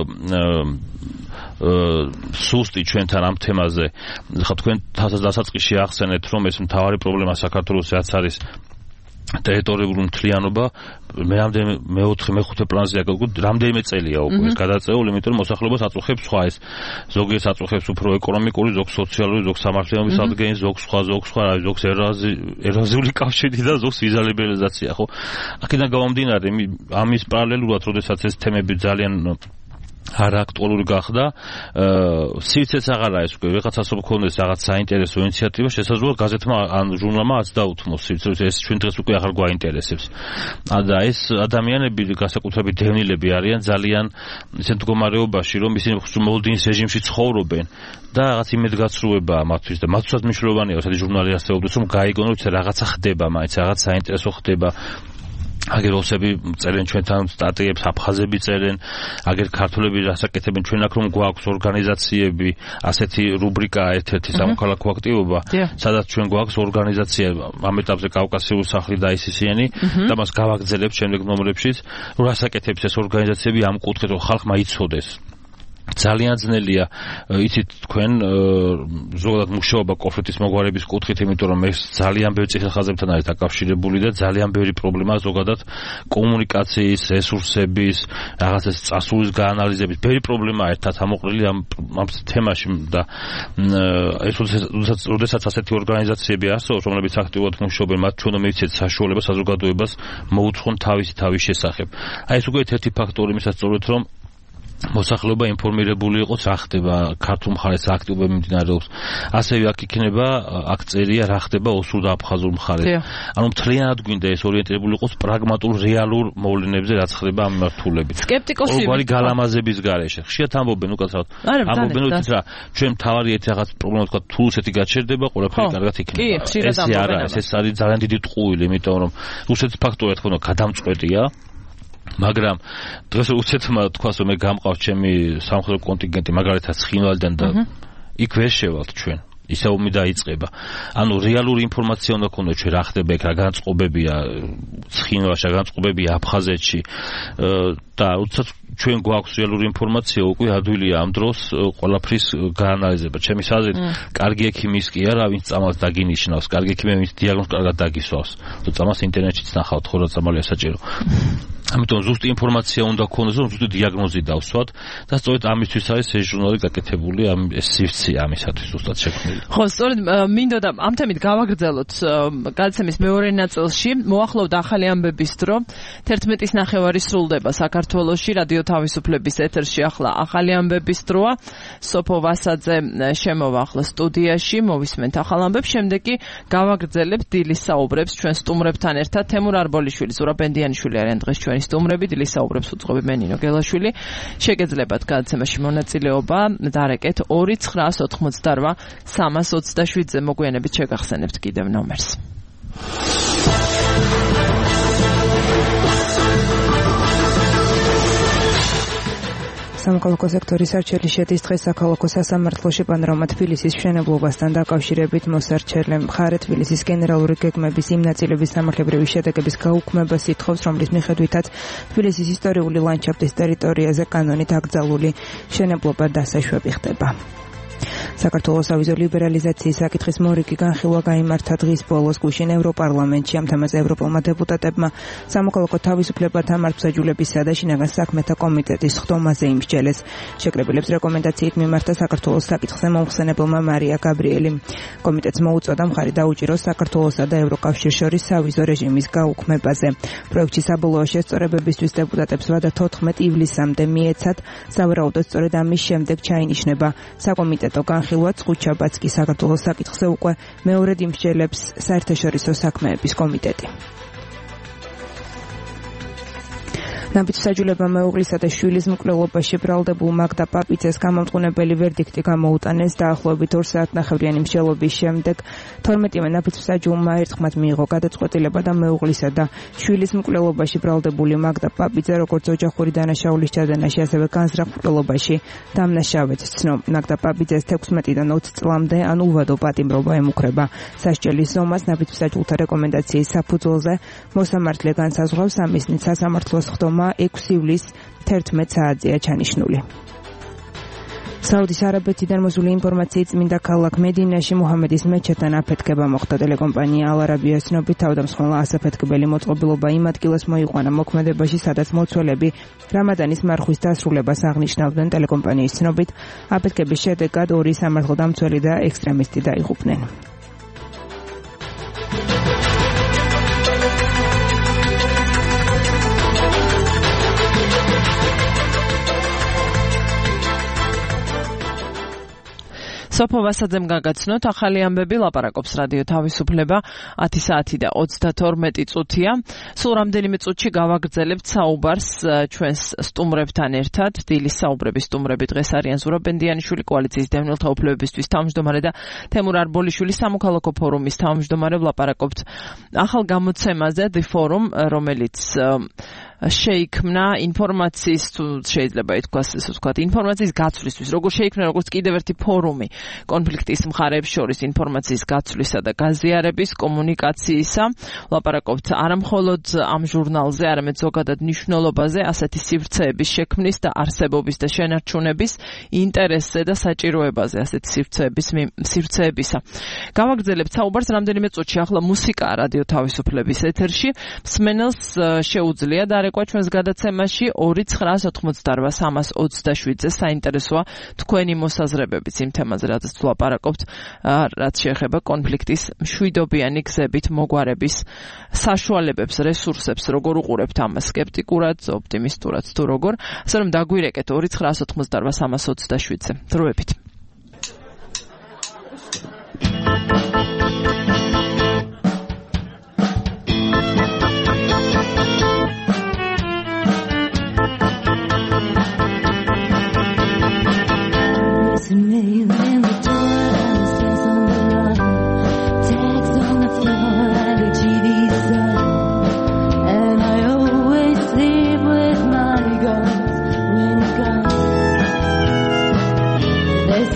სუსტი ჩვენთან ამ თემაზე. ხა თქვენ თასაც დასაწყისში ახსენეთ რომ ეს მთავარი პრობლემა საქართველოს რაც არის ტერიტორიული მთლიანობა მე რამდენი მეოთხე მეხუთე პლანზეა რამდენიმე წელია უკვე ეს გადაწეული, იმიტომ რომ მოსახლეობას აწუხებს სხვა ეს ზოგიერთს აწუხებს უფრო ეკონომიკური, ზოგს სოციალური, ზოგს სამართლებრივი სადგენი, ზოგს სხვა, ზოგს სხვა, ზოგს ეროზიული კავშირი და ზოგს ვიზალიბერალიზაცია, ხო? აქედან გამომდინარე, ამის პარალელურად, როდესაც ეს თემები ძალიან არ აქტუალური გახდა, სივრცეც აღარა ეს უკვე ვიღაცას მქონდეს რაღაც საინტერესო ინიციატივა, შესაძლოა გაზეთმა ან ჟურნალმა აც დაუთმოს სივრცეზე, ეს ჩვენ დღეს უკვე აღარ გვაინტერესებს. და ეს ადამიანები განსაკუთრებით დევნილები არიან ძალიან ისეთ მდგომარეობაში, რომ ისინი მოლოდინის რეჟიმში ცხოვრობენ და რაღაც იმედგაცრუებაა მათთვის და მათთვისაც მნიშვნელოვანია, რომ ჟურნალი არსებობდეს, რომ გაიგონ, რომ რაღაცა ხდება, მაინც რაღაც საინტერესო ხდება. აგერ ოსები წერენ ჩვენთან სტატიებს, აფხაზები წერენ, აგერ ქართველები რასაკეთებენ, ჩვენ აქ რომ გვაქვს ორგანიზაციები, ასეთი რუბრიკა ერთ-ერთი სამოქალაქო აქტივობა, სადაც ჩვენ გვაქვს ორგანიზაცია ამ ეტაპზე კავკასიური სახლი და აი სი სი ენი და მას გავაგრძელებთ შემდეგ ნომრებშიც, რომ რასაკეთებს ეს ორგანიზაციები ამ კუთხით, რომ ხალხმა იცოდეს. ძალიან ძნელია იცით თქვენ ზოგადად მუშაობა კონფლიქტის მოგვარების კუთხით, იმიტომ რომ ეს ძალიან ბევრი ციხე-ხაზებთან არის დაკავშირებული და ძალიან ბევრი პრობლემაა ზოგადად კომუნიკაციის, რესურსების, რაღაცას წასულის გაანალიზების, ბევრი პრობლემაა ერთად ამოყრილი ამ ამ თემაში და ეს როდესაც ასეთი ორგანიზაციები არსებობს, რომლებიც აქტიურად მუშაობენ, მათ ჩვენ მივიცეთ საშუალება საზოგადოებას მოუთხონ თავისი თავის შესახებ. აი ეს უკვე ერთ-ერთი ფაქტორი იმისაც სწორედ რომ მოსახლეობა ინფორმირებული იყოს რა ხდება ქართულ მხარეს აქტივობები მიმდინარეობს. ასევე აქ იქნება აქ წერია რა ხდება ოსურ და აფხაზურ მხარეს. ანუ მთლიანად გვინდა ეს ორიენტირებული იყოს პრაგმატულ რეალურ მოვლენებზე რაც ხდება ამ მიმართულებით. სკეპტიკოსები ყოველი გალამაზების გარეშე. ხშირად ამბობენ უკაცრავად. ამბობენ რომ რა ჩვენ თავარი ერთ რაღაც პრობლემა თქვა თუ ესეთი გაჩერდება, ყველაფერი კარგად იქნება. ეს არა, ეს არის ძალიან დიდი ტყუილი, იმიტომ რომ რუსეთის ფაქტორია თქო გადამწყვეტია. მაგრამ დღეს უცეთმა თქვას რომ მე გამყავს ჩემი სამხედრო კონტინგენტი მაგალითად ცხინვალიდან და იქ ვერ შევალთ ჩვენ ისე ომი დაიწყება. ანუ რეალური ინფორმაცია უნდა გქონდეს ჩვენ რა ხდება ეგ რა განწყობებია ცხინვალში, რა განწყობებია აფხაზეთში და როდესაც ჩვენ გვაქვს რეალური ინფორმაცია უკვე ადვილია ამ დროს ყველაფრის გაანალიზება. ჩემი აზრით კარგი ექიმის კი არა, ვინც წამალს დაგინიშნავს, კარგი ექიმი ვინც დიაგნოზს კარგად დაგისვავს. თუ წამალს ინტერნეტშიც ნახავთ, ხო რა წამალია საჭირო. ამიტომ ზუსტი ინფორმაცია უნდა გქონდეს, რომ ზუსტი დიაგნოზი დავსვათ და სწორედ ამისთვის არის ეს ჟურნალი გაკეთებული, ამ ეს სივრცე ამისათვის ზუსტად შექმნილი. ხო, სწორედ მინდოდა ამ თემით გავაგრძელოთ გადაცემის მეორე ნაწილში. მოახლოვდა ახალი ამბების დრო. თერთმეტის ნახევარი სრულდება საქართველოში, რადიო თავისუფლების ეთერში ახლა ახალი ამბების დროა. სოფო ვასაძე შემოვა ახლა სტუდიაში, მოვისმენთ ახალ ამბებს, შემდეგ კი გავაგრძელებთ დილის საუბრებს ჩვენ სტუმრებთან ერთად. თემურ არბოლიშვილი, ზურაბ ბენდიანიშვილი არიან დღეს ჩვენი სტუმრები, დილის საუბრებს უძღვები მე ნინო გელაშვილი. შეგეძლებათ გადაცემაში მონაწილეობა, დარეკეთ ორი ცხრაას ოთხმოცდარვა სამას ოცდაშვიდზე, მოგვიანებით შეგახსენებთ კიდევ ნომერს. სამოქალაქო სექტორის არჩევანი შედის დღეს საქალაქო სასამართლოში პანორამა თბილისის მშენებლობასთან დაკავშირებით. მოსარჩელე მხარე თბილისის გენერალური გეგმების იმ ნაწილების სამართლებრივი შედეგების გაუქმებას ითხოვს, რომლის მიხედვითაც თბილისის ისტორიული ლანდშაფტის ტერიტორიაზე კანონით აკრძალული მშენებლობა დასაშვები ხდება. საქართველოს ავიზო ლიბერალიზაციის საკითხის მორიგი განხილვა გაიმართა დღის ბოლოს გუშინ ევროპარლამენტში. ამ თემაზე ევროპელმა დეპუტატებმა სამოქალაქო თავისუფლებათა მართლმსაჯულებისა და შინაგან საქმეთა კომიტეტის ხდომაზე იმსჯელეს. შეკრებილებს რეკომენდაციით მიმართა საქართველოს საკითხზე მომხსენებელმა მარია გაბრიელი. კომიტეტს მოუწოდა მხარი დაუჭიროს საქართველოსა და ევროკავშირს შორის სავიზო რეჟიმის გაუქმებაზე. პროექტში საბოლოო შესწორებებისთვის დეპუტატებს ვადა თოთხმეტი ივლისამდე მიეცათ. სავარაუდოდ სწორედ ამის შემდეგ ჩაინიშნება საკომიტეტო განხილვა. ცხუჩაბაც კი საქართველოს საკითხზე უკვე მეორედ იმსჯელებს საერთაშორისო საქმეების კომიტეტი. ნაბიჯსაჯულება მეუღლისა და შვილის მკვლელობაში ბრალდებულ მაგდა პაპიძეს გამომტყუნებელი ვერდიქტი გამოუტანეს დაახლოებით ორ საათნახევრიანი მსჯელობის შემდეგ. თორმეტივე ნაბიჯსაჯულმა ერთხმად მიიღო გადაწყვეტილება და მეუღლისა და შვილის მკვლელობაში ბრალდებული მაგდა პაპიძე როგორც ოჯახური დანაშაულის ჩადენაში, ასევე განზრახ მკვლელობაში დამნაშავედ ცნო. მაგდა პაპიძეს თექვსმეტიდან ოცი წლამდე ან უვადო პატიმრობა ემუქრება. სასჯელის ზომას ნაბიჯსაჯულთა რეკომენდაციის საფუძველზე მოსამართლე განსაზღვრავს, ამისნით სასამართლოს ხდომა ექვსი ივლისს თერთმეტ საათზეა ჩანიშნული. საუდის არაბეთიდან მოსული ინფორმაციით წმინდა ქალაქ მედინაში მუჰამედის მეჩეთთან აფეთქება მოხდა. ტელეკომპანია ალ არაბიას ცნობით თავდამსხმელმა ასაფეთქებელი მოწყობილობა იმ ადგილას მოიყვანა მოქმედებაში, სადაც მოცველები რამადანის მარხვის დასრულებას აღნიშნავდნენ. ტელეკომპანიის ცნობით აფეთქების შედეგად ორი სამართალდამცველი და ექსტრემისტი დაიღუპნენ. სოფო ვასაძემ გაგაცნოთ ახალი ამბები, ლაპარაკობს რადიო თავისუფლება. ათი საათი და ოცდათორმეტი წუთია. სულ რამდენიმე წუთში გავაგრძელებთ საუბარს ჩვენს სტუმრებთან ერთად. დილის საუბრების სტუმრები დღეს არიან ზურაბ ბენდიანიშვილი, კოალიციის დევნილთა უფლებებისთვის თავმჯდომარე და თემურ არბოლიშვილი, სამოქალაქო ფორუმის თავმჯდომარე. ვლაპარაკობთ ახალ გამოცემაზე, The Forum, რომელიც შეიქმნა ინფორმაციის, შეიძლება ითქვას, ესე ვთქვათ, ინფორმაციის გაცვლისთვის. როგორ შეიქმნა, როგორც კიდევ ერთი ფორუმი კონფლიქტის მხარეებს შორის ინფორმაციის გაცვლისა და გაზიარების, კომუნიკაციისა. ვლაპარაკობთ არამხოლოდ ამ ჟურნალზე, არამედ ზოგადად მნიშვნელობაზე, ასეთი სივრცეების შექმნის და არსებობის და შენარჩუნების ინტერესზე და საჭიროებაზე ასეთი სივრცეების სივრცეებისა. გავაგრძელებთ საუბარს რამდენიმე წუთში. ახლა მუსიკა რადიო თავისუფლების ეთერში. მსმენელს შეუძლია და ყვა ჩვენს გადაცემაში ორი ცხრაას ოთხმოცდარვა სამას ოცდაშვიდზე. საინტერესოა თქვენი მოსაზრებებიც იმ თემაზე, რადგან ვლაპარაკობთ, რაც შეეხება კონფლიქტის მშვიდობიანი გზებით მოგვარების საშუალებებს, რესურსებს, როგორ უყურებთ ამას, სკეპტიკურად, ოპტიმისტურად თუ როგორ. ასე რომ დაგვირეკეთ ორი ცხრაას ოთხმოცდარვა სამას ოცდაშვიდზე. დროებით. There's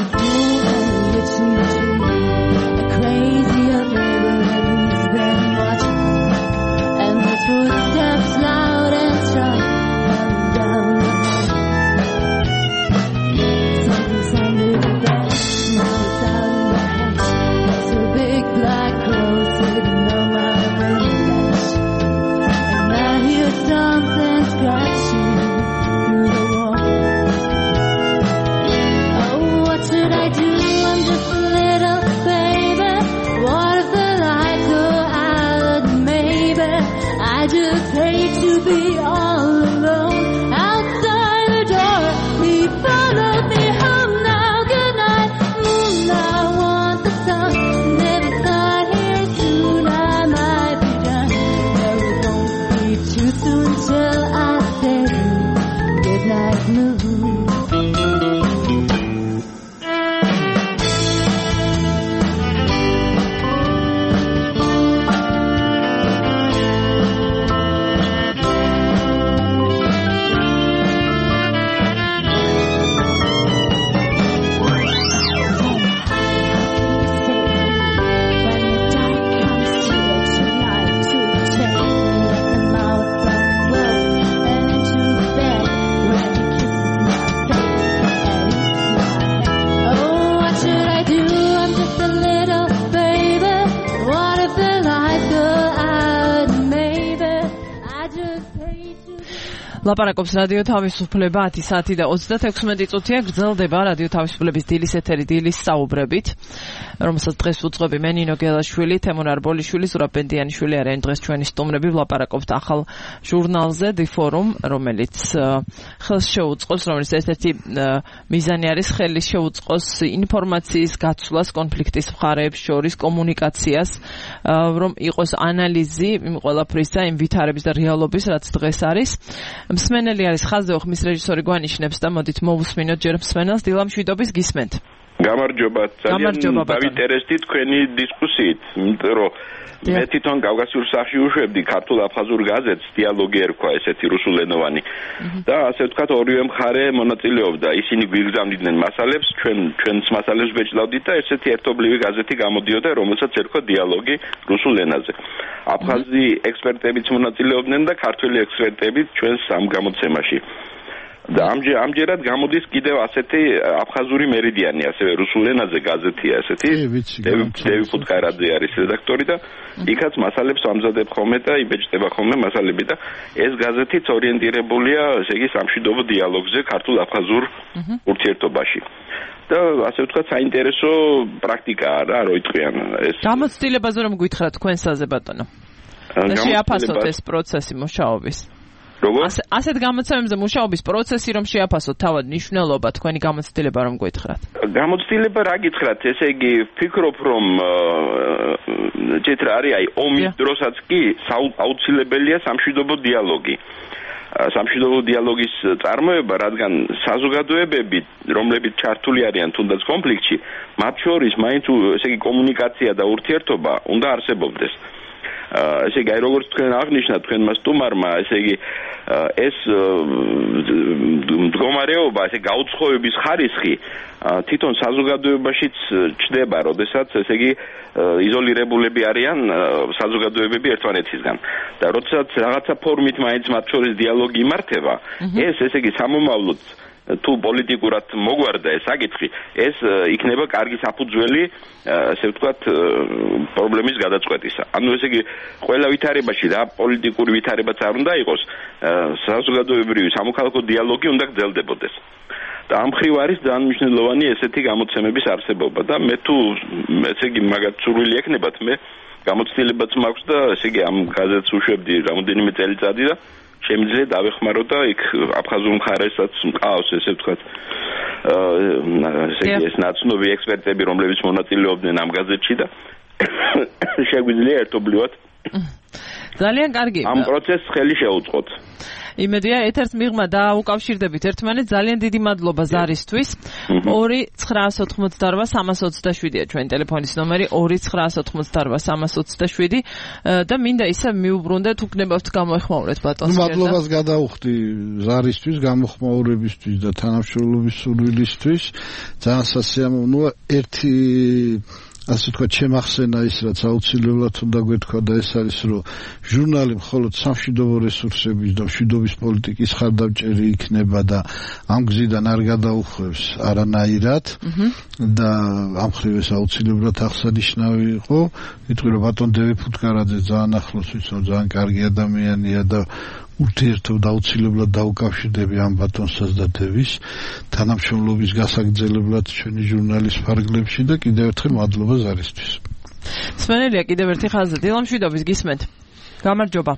ლაპარაკობს რადიო თავისუფლება ათი საათი და ოცდათექვსმეტი წუთია გრძელდება რადიო თავისუფლების დილის ეთერი დილის საუბრებით რომელსაც დღეს უძღვები მე ნინო გელაშვილი თემურ არბოლიშვილი ზურაბ ბენდიანიშვილი არიან დღეს ჩვენი სტუმრები ვლაპარაკობთ ახალ ჟურნალზე დი ფორუმ რომელიც ხელს შეუწყობს რომელიც ერთ-ერთი მიზანი არის ხელის შეუწყოს ინფორმაციის გაცვლას კონფლიქტის მხარეებს შორის კომუნიკაციას რომ იყოს ანალიზი იმ ყველაფრისა იმ ვითარების და რეალობის რაც დღეს არის მსმენელი არის ხაზზე ხმის რეჟისორი გვანიშნებს და მოდით მოვუსმინოთ ჯერ მსმენელს დილა მშვიდობის გისმენთ გამარჯობა ძალიან დავინტერესდი თქვენი დისკუსიით იმიტომ რომ მე თვითონ კავკასიურ სახში უშვებდი ქართულ აფხაზურ გაზეთს დიალოგი ერქვა ესეთი რუსულენოვანი და ასე ვთქვათ ორივე მხარე მონაწილეობდა ისინი გვიგზავნიდნენ მასალებს ჩვენ ჩვენს მასალებს ვეჭდავდით და ესეთი ერთობლივი გაზეთი გამოდიოდა რომელსაც ერქვა დიალოგი რუსულ ენაზე აფხაზი ექსპერტებიც მონაწილეობდნენ და ქართველი ექსპერტებიც ჩვენს ამ გამოცემაში და ამჯერად გამოდის კიდევ ასეთი აფხაზური მერიდიანი, ასევე რუსულ ენაზე გაზეთია ესეთი. დევი ფუტკარაძე არის რედაქტორი და იქაც მასალებს ამზადებ ხოლმე და იბეჭდება ხოლმე მასალები და ეს გაზეთიც ორიენტირებულია, ესე იგი, სამშვიდობო დიალოგზე ქართულ-აფხაზურ ურთიერთობაში. და ასე ვთქვათ, საინტერესო პრაქტიკაა რა, რო იტყვიან ეს. გამოცდილებაზე რომ გითხრათ თქვენსაზე ბატონო. და შეაფასოთ ეს პროცესი მუშაობის. როგორც ასეთ გამოცემებზე მუშაობის პროცესი რომ შეაფასოთ თავად ნიშნულობა თქვენი გამოცდილება რომ გითხრათ. გამოცდილება რა გითხრათ, ესე იგი ვფიქრობ რომ ჯეთრა არის აი ომის დროსაც კი აუცილებელია სამშვიდობო დიალოგი. სამშვიდობო დიალოგის წარმოება, რადგან საზოგადოებები, რომლებიც ჩართული არიან თუნდაც კონფლიქტში, მათ შორის მაინც ესე იგი კომუნიკაცია და ურთიერთობა უნდა არსებობდეს. ესე იგი, როგორც თქვენ აღნიშნავთ, თქვენმა სტუმარმა, ესე იგი, ეს მდგომარეობა, ესე გაუცხოების ხარისხი თვითონ საზოგადოებაშიც ჩნდება, როდესაც ესე იგი იზოლირებულები არიან საზოგადოებები ერთმანეთისგან. და როდესაც რაღაცა ფორმით მაინც მათ შორის დიალოგი იმართება, ეს ესე იგი სამომავლოდ თუ პოლიტიკურად მოგვარდა ეს საკითხი, ეს იქნება კარგი საფუძველი, ასე ვთქვათ, პრობლემის გადაწყვეტისა. ანუ ესე იგი, ყველა ვითარებაში რა პოლიტიკური ვითარებაც არ უნდა იყოს, საზოგადოებრივი სამოქალაქო დიალოგი უნდა გრძელდებოდეს. და ამ მხრივ არის ძალიან მნიშვნელოვანი ესეთი გამოცემების არსებობა და მე თუ ესე იგი მაგათ სურვილი ექნებათ, მე გამოცდილებაც მაქვს და ესე იგი ამ გაზეთს უშვებდი რამოდენიმე წელიწადი და შემიძლია დავეხმარო და იქ აფხაზურ მხარესაც მყავს ესე ვთქვათ ესე იგი ეს ნაცნობი ექსპერტები რომლებიც მონაწილეობდნენ ამ გაზეთში და შეგვიძლია ერთობლივად ძალიან კარგი ამ პროცესს ხელი შეუწყოთ. იმედია ერთ-ერთ მიღმა დაუკავშირდებით ერთმანეთს. ძალიან დიდი მადლობა ზარისთვის. ორი ცხრაას ოთხმოცდაორვა სამას ოცდაშვიდია ჩვენი ტელეფონის ნომერი ორი ცხრაას ოთხმოცდაორვა სამას ოცდაშვიდი და მინდა ისე მიუბრუნდეთ უკნებავთ გამოეხმაურეთ ბატონს. მადლობას გადაუხდი ზარისთვის, გამოხმაურებისთვის და თანამშრომლობის სურვილისთვის. ძალიან სასიამოვნოა ერთი ასე თქვა ჩემახსენა ის რაც აუცილებლად უნდა გვეთქვა და ეს არის რომ ჟურნალი მხოლოდ სამშვიდობო რესურსების და მშვიდობის პოლიტიკის ხარდამჭერი იქნება და ამ გზიდან არ გადაუხვევს არანაირად და ამ მხრივ ეს აუცილებლად აღსანიშნავი იყო. ვიტყვი რომ ბატონ დევი ფუტკარაძე ძალიან ახლოს ვიცნობ, ძალიან კარგი ადამიანია და ურთიერთობ და აუცილებლად დაუკავშირდები ამ ბატონსაც და დევის თანამშრომლობის გასაგრძელებლად ჩვენი ჟურნალის ფარგლებში და კიდევ ერთხელ მადლობა ზარისთვის. სმენელია კიდევ ერთი ხაზი დილამშვიდობის გისმენთ. გამარჯობა.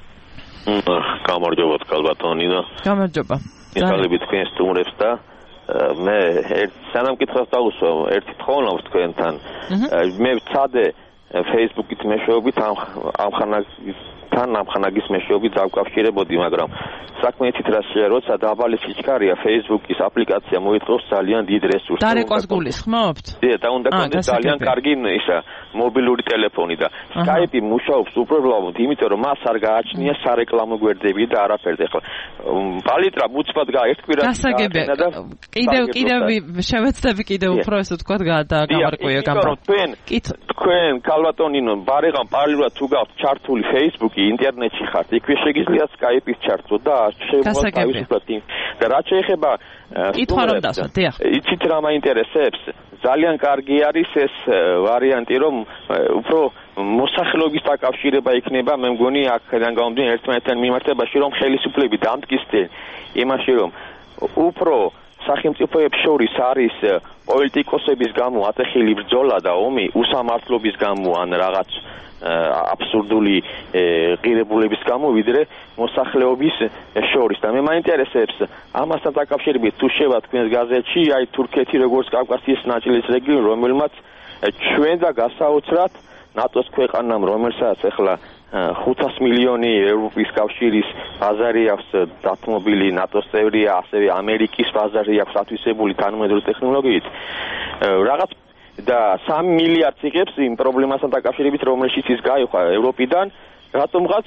გამარჯობა კალბატონი და გამარჯობა. მიხალები თქვენ სტუმრებს და მე სანამ კითხვას დავუსვა ერთი თხოვნავს თქვენთან. მე ვცადე Facebook-ით მეშვეობით ამ ამ ხანას თან ამ ხანაგის მეშვეობით დავკავშირებოდი, მაგრამ საქმე იცით რა შეა, როცა დაბალი სიჩქარეა Facebook-ის აპლიკაცია მოითხოვს ძალიან დიდ რესურსს. დარეკოს გულისხმობთ? დიახ, და უნდა კონდეს ძალიან კარგი ისა მობილური ტელეფონი და Skype-ი მუშაობს უბრალოდ იმიტომ რომ მას არ გააჩნია სარეკლამო გვერდები და არაფერზე. ხო პალიტრა მუცბად გაერთკვირა და კიდევ კიდევ შევეცდები კიდევ უფრო ესე თქვა გამარკვია გამბრო. თქვენ თქვენ კალბატონინო ბარიღამ პარალელურად თუ გაქვთ ჩართული Facebook-ი ინტერნეტში ხართ, იქვე შეგიძლიათ Skype-ის ჩართო და შემოთავაზოთ. და რაც შეეხება კითხვა რომ დასვათ, დიახ. იცით რა მაინტერესებს? ძალიან კარგი არის ეს ვარიანტი, რომ უფრო მოსახლეობის დაკავშირება იქნება, მე მგონი აქედან გამომდინარე ერთმანეთთან მიმართებაში, რომ ხელისუფლები დამტკიცდნენ იმაში, რომ უფრო სახელმწიფოებს შორის არის პოლიტიკოსების გამო ატეხილი ბრძოლა და ომი უსამართლობის გამო ან რაღაც აბსურდული ღირებულების გამო ვიდრე მოსახლეობის შორის და მე მაინტერესებს ამასთან დაკავშირებით თუ შევა თქვენს გაზეთში აი თურქეთი როგორც კავკასიის ნაწილის რეგიონი რომელმაც ჩვენ და გასაოცრად ნატოს ქვეყანამ რომელსაც ახლა ხუთას მილიონი ევროპის კავშირის ბაზარი აქვს დათმობილი ნატოს წევრია ასევე ამერიკის ბაზარი აქვს ათვისებული თანამედროვე ტექნოლოგიით რაღაც და სამი მილიარდს იღებს იმ პრობლემასთან დაკავშირებით რომელშიც ის გაიხვა ევროპიდან რატომღაც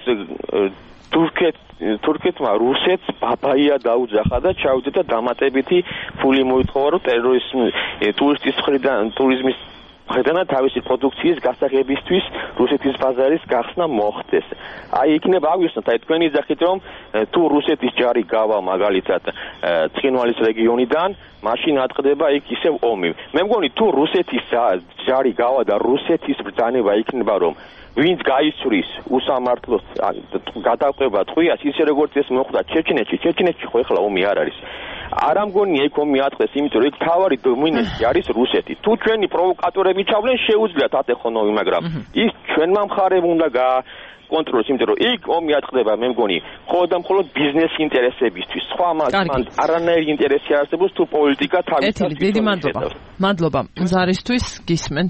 თურქეთ თურქეთმა რუსეთს ბაბაია დაუძახა და ჩაუძეთა დამატებითი ფული მოითხოვა რომ ტერორიზმი ტურისტის მხრიდან ტურიზმის მხრიდან თავისი პროდუქციის გასაღებისთვის რუსეთის ბაზარის გახსნა მოხდეს. აი იქნება აღვიხსნათ აი თქვენი ძახით რომ თუ რუსეთის ჯარი გავა მაგალითად ცხინვალის რეგიონიდან მაშინ ატყდება იქ ისევ ომი. მე მგონი თუ რუსეთის ჯარი გავა და რუსეთის ბრძანება იქნება რომ ვინც გაიცვრის უსამართლოს გადაყვება ტყვიას ისე როგორც ეს მოხდა ჩეჩნეთში ჩეჩნეთში ხო ახლა ომი არ არის არ ამგონია იქ ომი ატყეს იმიტომ რომ იქ თავარი დომინანტი არის რუსეთი თუ ჩვენი პროვოკატორები ჩავლენ შეუძლიათ ატეხონოვი მაგრამ ის ჩვენმა მხარემ უნდა გა კონტროლს იმიტომ რომ იქ ომი ატყდება მე მგონი მხოლოდ და მხოლოდ ბიზნეს ინტერესებისთვის სხვა მაგალითად არანაირი ინტერესი არ არსებობს თუ პოლიტიკა თავისთავად დიდი მადლობა მადლობა ზარისთვის გისმენთ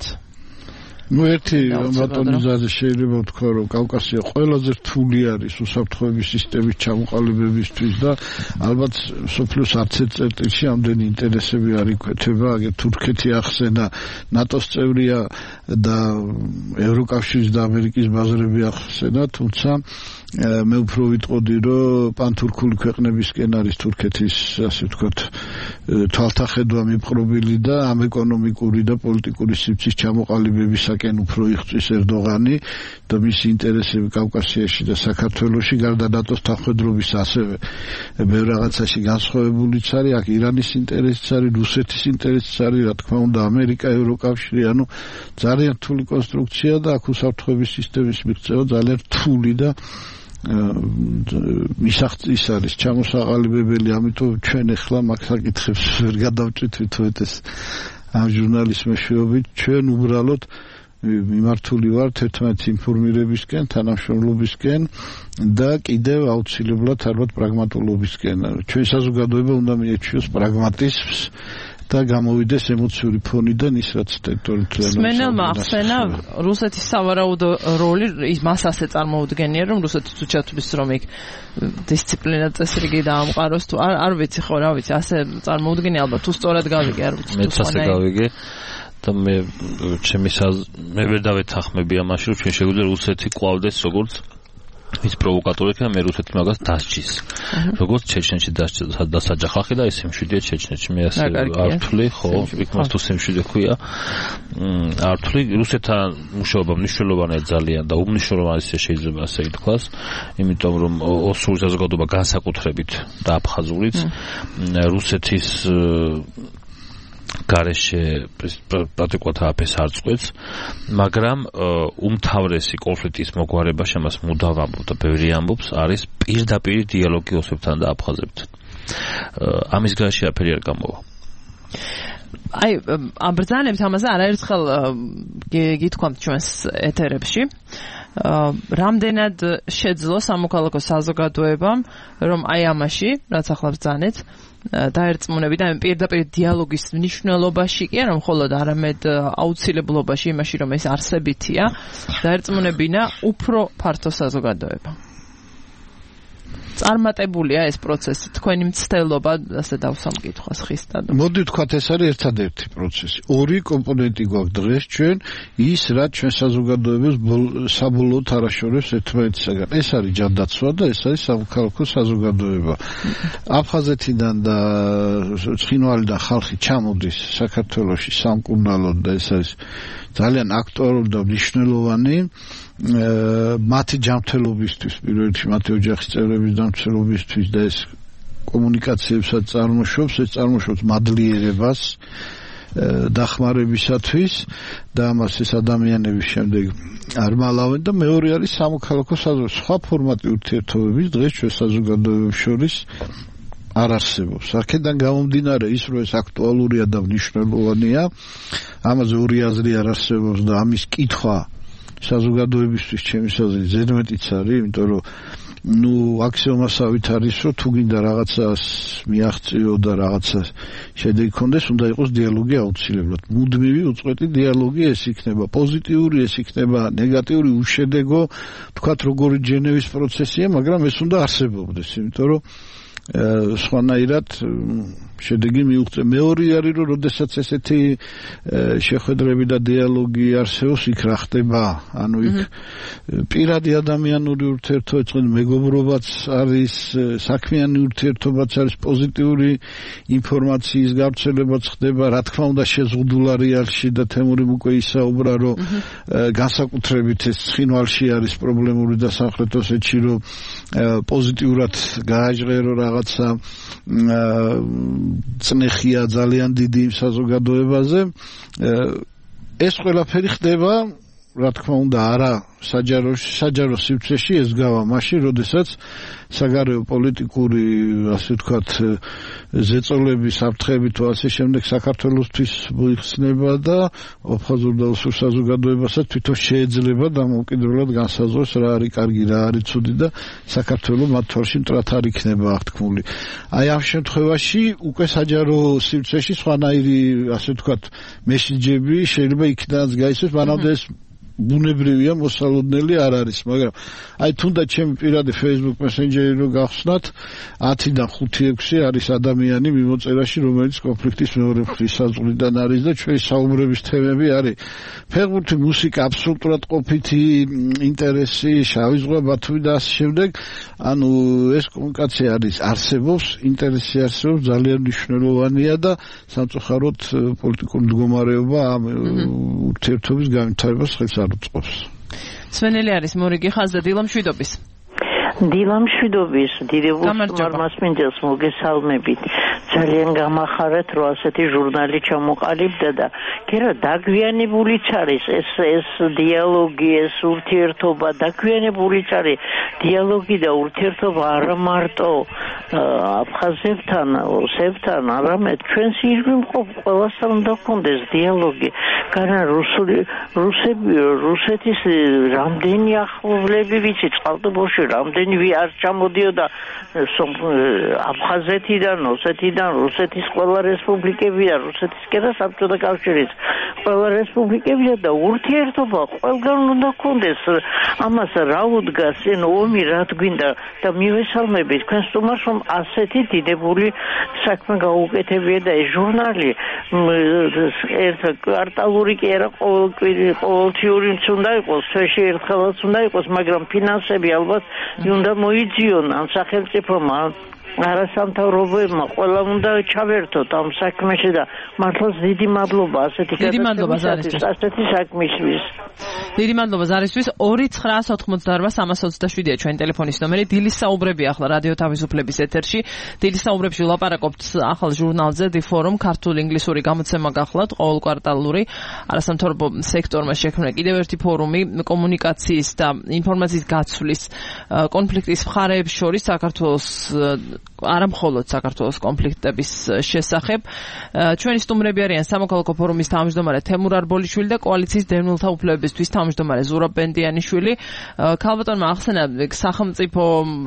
ну ერთი ბატონიზაზე შეიძლება ვთქვა რომ კავკასია ყველაზე რთული არის უსაფრთხოების სისტემის ჩამოყალიბებისთვის და ალბათ სოფლიოს არც ერთ წერტილში ამდენი ინტერესები არ იკვეთება აგერ თურქეთი ახსენა ნატოს წევრია და ევროკავშირის და ამერიკის ბაზრები ახსენა თუმცა მე უფრო ვიტყოდი რომ პანთურქული ქვეყნებისკენ არის თურქეთის ასე ვთქვათ თვალთახედვა მიპყრობილი და ამ ეკონომიკური და პოლიტიკური სივრცის ჩამოყალიბებისაკენ უფრო იხწვის ერდოღანი და მისი ინტერესები კავკასიაში და საქართველოში გარდა ნატოს თანხმდრობის ასევე ბევრ რაღაცაში განსხვავებულიც არის აქ ირანის ინტერესიც არის რუსეთის ინტერესიც არის რა თქმა უნდა ამერიკა ევროკავშირი ანუ ძალიან რთული კონსტრუქცია და აქ უსაფრთხოების სისტემის მიღწევა ძალიან რთული და მისაღწის არის ჩამოსაყალიბებელი ამიტომ ჩვენ ახლა მაგ საკითხებს ვერ გადავჭრით თუეთ ეს ამ ჟურნალის მეშვეობით ჩვენ უბრალოდ მიმართული ვართ ერთმანეთის ინფორმირებისკენ თანამშრომლობისკენ და კიდევ აუცილებლად ალბათ პრაგმატულობისკენ ჩვენ საზოგადოება უნდა მიეჩვიოს პრაგმატიზმს და გამოვიდეს ემოციური ფონიდან ის რაც ტერიტორიულად სმენელმა ახსენა რუსეთის სავარაუდო როლი ის მას ასე წარმოუდგენია რომ რუსეთის უჩათვლის რომ იქ დისციპლინა წესრიგი დაამყაროს თუ არ არ ვიცი ხო რა ვიცი ასე წარმოუდგენია ალბათ თუ სწორად გავიგე არ ვიცი მეც ასე გავიგე და მე ჩემი მე ვერ დავეთანხმები ამაში რომ ჩვენ შეგვიძლია რუსეთი ყვავდეს როგორც ის პროვოკატორი და მე რუსეთი მაგას დასჭის როგორც ჩეჩნეთში დასაჯა ხალხი და ისე მშვიდია ჩეჩნეთში მე ასე ართული ხო იქ მას თუ სიმშვიდე ქვია ართული რუსეთთან მუშაობა მნიშვნელოვანია ძალიან და უმნიშვნელოვანესია შეიძლება ასე ითქვას იმიტომ რომ ოსური საზოგადოება განსაკუთრებით და აფხაზურიც რუსეთის გარეშე პრაქტიკულად აფეს არ წყვეტს, მაგრამ უმთავრესი კონფლიქტის მოგვარება შემას მუდამ ამბობ და ბევრი ამბობს არის პირდაპირ დიალოგი ოსებთან და აფხაზებთან. ამის გარეშე აფერი არ გამოვა. აი ამ ბრძანებს ამაზე არაერთხელ გითქვამთ ჩვენს ეთერებში. რამდენად შეძლო სამოქალაქო საზოგადოებამ რომ აი ამაში რაც ახლა ბრძანეთ დაერწმუნები და ამ პირდაპირ დიალოგის მნიშვნელობაში კი არა მხოლოდ არამედ აუცილებლობაში იმაში რომ ეს არსებითია დაერწმუნებინა უფრო ფართო საზოგადოება წარმატებულია ეს პროცესი თქვენი მცდელობა ასე დავსამკითხოს ხისტად მოდი ვთქვათ ეს არის ერთადერთი პროცესი ორი კომპონენტი გვაქვს დღეს ჩვენ ის რაც ჩვენ საზოგადოებას საბოლოოდ არაშორებს ერთმანეთისაგან ეს არის ჯანდაცვა და ეს არის სამოქალაქო საზოგადოება აფხაზეთიდან და ცხინვალიდან ხალხი ჩამოდის საქართველოში სამკურნალოდ და ეს არის ძალიან აქტუალური და მნიშვნელოვანი მათი ჯანმრთელობისთვის პირველ რიგში მათი ოჯახის წევრების ჯანმრთელობისთვის და ეს კომუნიკაციებსაც წარმოშობს ეს წარმოშობს მადლიერებას დახმარებისათვის და ამას ეს ადამიანების შემდეგ არ მალავენ და მეორე არის სამოქალაქო საზოგადოება სხვა ფორმატი ურთიერთობების დღეს ჩვენ საზოგადოებებს შორის არ არსებობს. აქედან გამომდინარე ის რომ ეს აქტუალურია და მნიშვნელოვანია ამაზე ორი აზრი არ არსებობს და ამის კითხვა საზოგადოებისთვის ჩემი აზრით ზედმეტიც არის, იმიტომ რომ ნუ აქსიომასავით არის რომ თუ გინდა რაღაცას მიაღწიო და რაღაცას შედეგი კონდეს, უნდა იყოს დიალოგი აუცილებლად. მუდმივი უწყვეტი დიალოგი ეს იქნება, პოზიტიური ეს იქნება, ნეგატიური უშედეგო, თქვათ როგორი ჯენევის პროცესია, მაგრამ ეს უნდა არსებობდეს, იმიტომ რომ სხვანაირად შედეგი მიუღწევ. მეორე არის რომ როდესაც ესეთი შეხვედრები და დიალოგი არსებობს, იქ რა ხდება? ანუ იქ პირადი ადამიანური ურთიერთობა, წყენ მეგობრობაც არის, საქმიანი ურთიერთობაც არის, პოზიტიური ინფორმაციის გავრცელებაც ხდება, რა თქმა უნდა შეზღუდულ არეალში და თემურიმ უკვე ისაუბრა, რომ განსაკუთრებით ეს ცხინვალში არის პრობლემური და სამხრეთ ოსეთში რომ პოზიტიურად გააჟღერო რაღაცა წნეხია ძალიან დიდი იმ საზოგადოებაზე ეს ყველაფერი ხდება რა თქმა უნდა არა საჯარო საჯარო სივრცეში ეს გავა მაშინ როდესაც საგარეო პოლიტიკური ასე ვთქვათ ზეწოლების საფრთხები თუ ასე შემდეგ საქართველოსთვის მოიხსნება და აფხაზურ და ოსურ საზოგადოებასაც თვითონ შეეძლება დამოუკიდებლად განსაზღვროს რა არის კარგი რა არის ცუდი და საქართველოს მათ თვალში მტრად არ იქნება აღთქმული. აი ამ შემთხვევაში უკვე საჯარო სივრცეში სხვანაირი ასე ვთქვათ მესიჯები შეიძლება იქნაც გაიცეს მანამდე ეს ბუნებრივია მოსალოდნელი არ არის, მაგრამ აი თუნდაც ჩემი პირადი Facebook Messenger-ი რო გავხსნათ, ათიდან ხუთი ექვსი არის ადამიანი მიმოწერაში, რომელიც კონფლიქტის მეორე მხრის საზღვრიდან არის და ჩვენი საუბრების თემები არის ფეხბურთი, მუსიკა, აბსოლუტურად ყოფითი ინტერესი, შავი ზღვა, ბათუმი და ასე შემდეგ. ანუ ეს კომუნიკაცია არის არსებობს, ინტერესი არსებობს, ძალიან მნიშვნელოვანია და სამწუხაროდ პოლიტიკური მდგომარეობა ამ ურთიერთობის განვითარებას ხელს არ უწყობს. სვენელი არის მორიგი ხაზ და დილამშვიდობის. დილამშვიდობის, დიდებულ მასპინძელს მოგესალმებით. ძალიან გამახარეთ, რომ ასეთი ჟურნალი ჩამოყალიბდა და კერა დაგვიანებულიც არის ეს ეს დიალოგი, ეს ურთიერთობა დაგვიანებულიც არის. დიალოგი და ურთიერთობა არა მარტო აფხაზებთან, ოსებთან, არამედ ჩვენს ირგვლივ ყველასთან უნდა გქონდეს დიალოგი. განა რუსული რუსები რუსეთის რამდენი ახლობლები ვიცი წყალტუბოში რამდენი არ ჩამოდიოდა აფხაზეთიდან, ოსეთიდან რუსეთიდან, რუსეთის ყველა რესპუბლიკებიდან, რუსეთის კი და საბჭოთა კავშირის ყველა რესპუბლიკებიდან და ურთიერთობა ყველგან უნდა გქონდეს. ამას რა უდგას, ან ომი რა გვინდა და მივესალმებით თქვენ სტუმარს, რომ ასეთი დიდებული საქმე გაუკეთებია და ეს ჟურნალი ერთ კვარტალური კი არა, ყოველთვიურიც უნდა იყოს, თვეში ერთხელაც უნდა იყოს, მაგრამ ფინანსები ალბათ უნდა მოიძიონ ამ სახელმწიფომა, არასამთავრობოებმა, ყველა უნდა ჩავერთოთ ამ საქმეში და მართლაც დიდი მადლობა ასეთი გადაწყვეტილებისთვის, ასეთი საქმისთვის. დიდი მადლობა ზარისთვის. ორი ცხრაას ოთხმოცდაორმა სამას ოცდაშვიდია ჩვენი ტელეფონის ნომერი. დილის საუბრები ახლა რადიო თავისუფლების ეთერში. დილის საუბრებში ვლაპარაკობთ ახალ ჟურნალზე The Forum, ქართული ინგლისური გამოცემა გახლავთ, ყოველკვარტალური არასამთავრობო სექტორმა შექმნა კიდევ ერთი ფორუმი კომუნიკაციის და ინფორმაციის გაცვლის კონფლიქტის მხარეებს შორის საქართველოს არა მხოლოდ საქართველოს კონფლიქტების შესახებ. ჩვენი სტუმრები არიან სამოქალაქო ფორუმის თავმჯდომარე თემურ არბოლიშვილი და კოალიციის დევნილთა უფლებებისთვის თავმჯდომარე ზურაბ ბენდიანიშვილი. ქალბატონმა ახსენა სახელმწიფო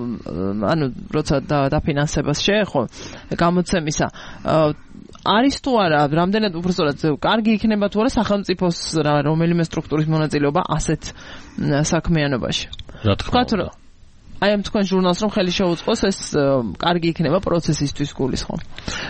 ანუ როცა დაფინანსებას შეეხო გამოცემისა არის თუ არა, რამდენად უბრალოდ კარგი იქნება თუ არა სახელმწიფოს რომელიმე სტრუქტურის მონაწილეობა ასეთ საქმიანობაში. რა თქმა უნდა. აი ამ თქვენ ჟურნალს რომ ხელი შეუწყოს, ეს კარგი იქნება პროცესისთვის გულისხმობ.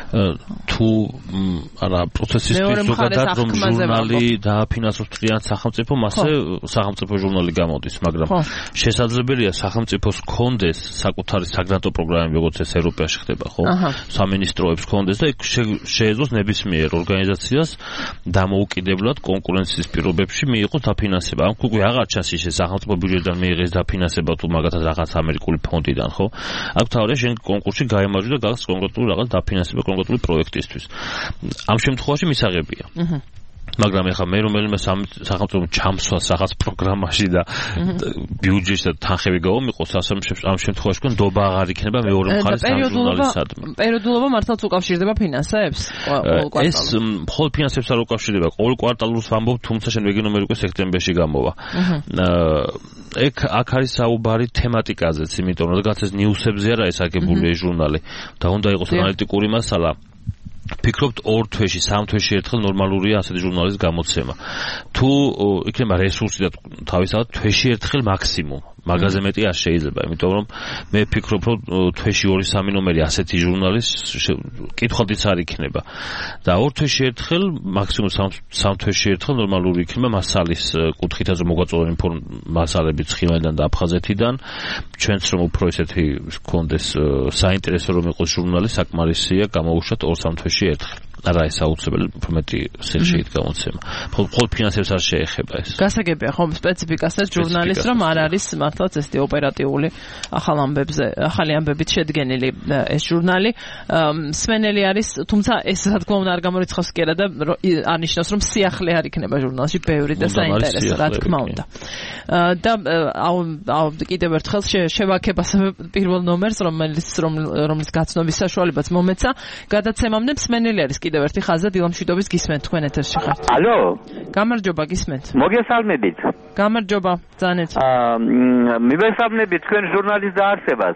თუ არა პროცესისთვის ზოგადად რომ ჟურნალი დააფინანსოს მთლიან სახელმწიფომ, ასე სახელმწიფო ჟურნალი გამოდის, მაგრამ შესაძლებელია სახელმწიფოს კონდეს საკუთარი საგრანტო პროგრამები, როგორც ეს ევროპაში ხდება, ხო? სამინისტროებს კონდეს და შეეძლოს ნებისმიერ ორგანიზაციას დამოუკიდებლად კონკურენციის პირობებში მიიღოს დაფინანსება. ამ უკვე აღარ ჩანს ის სახელმწიფო ბიუჯეტიდან მიიღეს დაფინანსება თუ მაგათაც რაღაც ამერიკული ფონდიდან, ხო? აქ თავია შენ კონკურსში გაემარჯვე და გახს კონკრეტული რაღაც დაფინანსება კონკრეტული პროექტისთვის. ამ შემთხვევაში მისაღებია. მაგრამ ეხლა მე რომელიმე სახელმწიფო ჩამსვას რაღაც პროგრამაში და ბიუჯეტში და თანხები გაომიყოს, ასე ამ შემთხვევაში კონ დობა აღარ იქნება მეორე მხარის ჟურნალისტადმა. პერიოდულობა მართლაც უკავშირდება ფინანსებს? ეს მხოლოდ ფინანსებს არ უკავშირდება, ყოველ კვარტალურს ვამბობ, თუმცა შენ ვეგინომერი უკვე სექტემბერში გამოვა. ეგ აქ არის საუბარი თემატიკაზეც, იმიტომ რომ რაღაც ეს ნიუსებზე არა ეს აგებული ეს ჟურნალი და უნდა იყოს ანალიტიკური მასალა. ფიქრობთ ორ თვეში, სამ თვეში ერთხელ ნორმალურია ასეთი ჟურნალის გამოცემა. თუ იქნება რესურსი და თავისთავად თვეში ერთხელ მაქსიმუმ. მაგაზე მეტი არ შეიძლება, იმიტომ რომ მე ფიქრობ, რომ თვეში ორი სამი ნომერი ასეთი ჟურნალის კითხავდიც არ იქნება. და ორ თვეში ერთხელ, მაქსიმუმ სამ თვეში ერთხელ ნორმალური იქნება მასალის კუთხითაც მოგვაწოდონ მასალები ცხინვალიდან და აფხაზეთიდან. ჩვენც რომ უფრო ესეთი გქონდეს საინტერესო რომ იყოს ჟურნალი, საკმარისია გამოუშვათ ორ სამ თვეში ერთხელ. არა ეს აუცილებელი უფრო მეტი სიხშირით გამოცემა. მხოლოდ ფინანსებს არ შეეხება ეს. გასაგებია ხომ სპეციფიკასაც ჟურნალის რომ არ არის მართლაც ესეთი ოპერატიული ახალ ამბებზე, ახალი ამბებით შედგენილი ეს ჟურნალი. მსმენელი არის, თუმცა ეს რა თქმა უნდა არ გამორიცხავს კი არა და არ ნიშნავს რომ სიახლე არ იქნება ჟურნალში ბევრი და საინტერესო რა თქმა უნდა. და კიდევ ერთხელ შევაქებ ასევე პირველ ნომერს, რომელიც რომლის გაცნობის საშუალებაც მომეცა. გადაცემამდე მსმენელი არის კიდევ ერთი ხაზა დილამშვიდობის გისმენთ თქვენ ეთერში ხართ. ალო. გამარჯობა გისმენთ. მოგესალმებით. გამარჯობა, ძანეთ. აა მივესალმებით თქვენ ჟურნალის დაარსებას.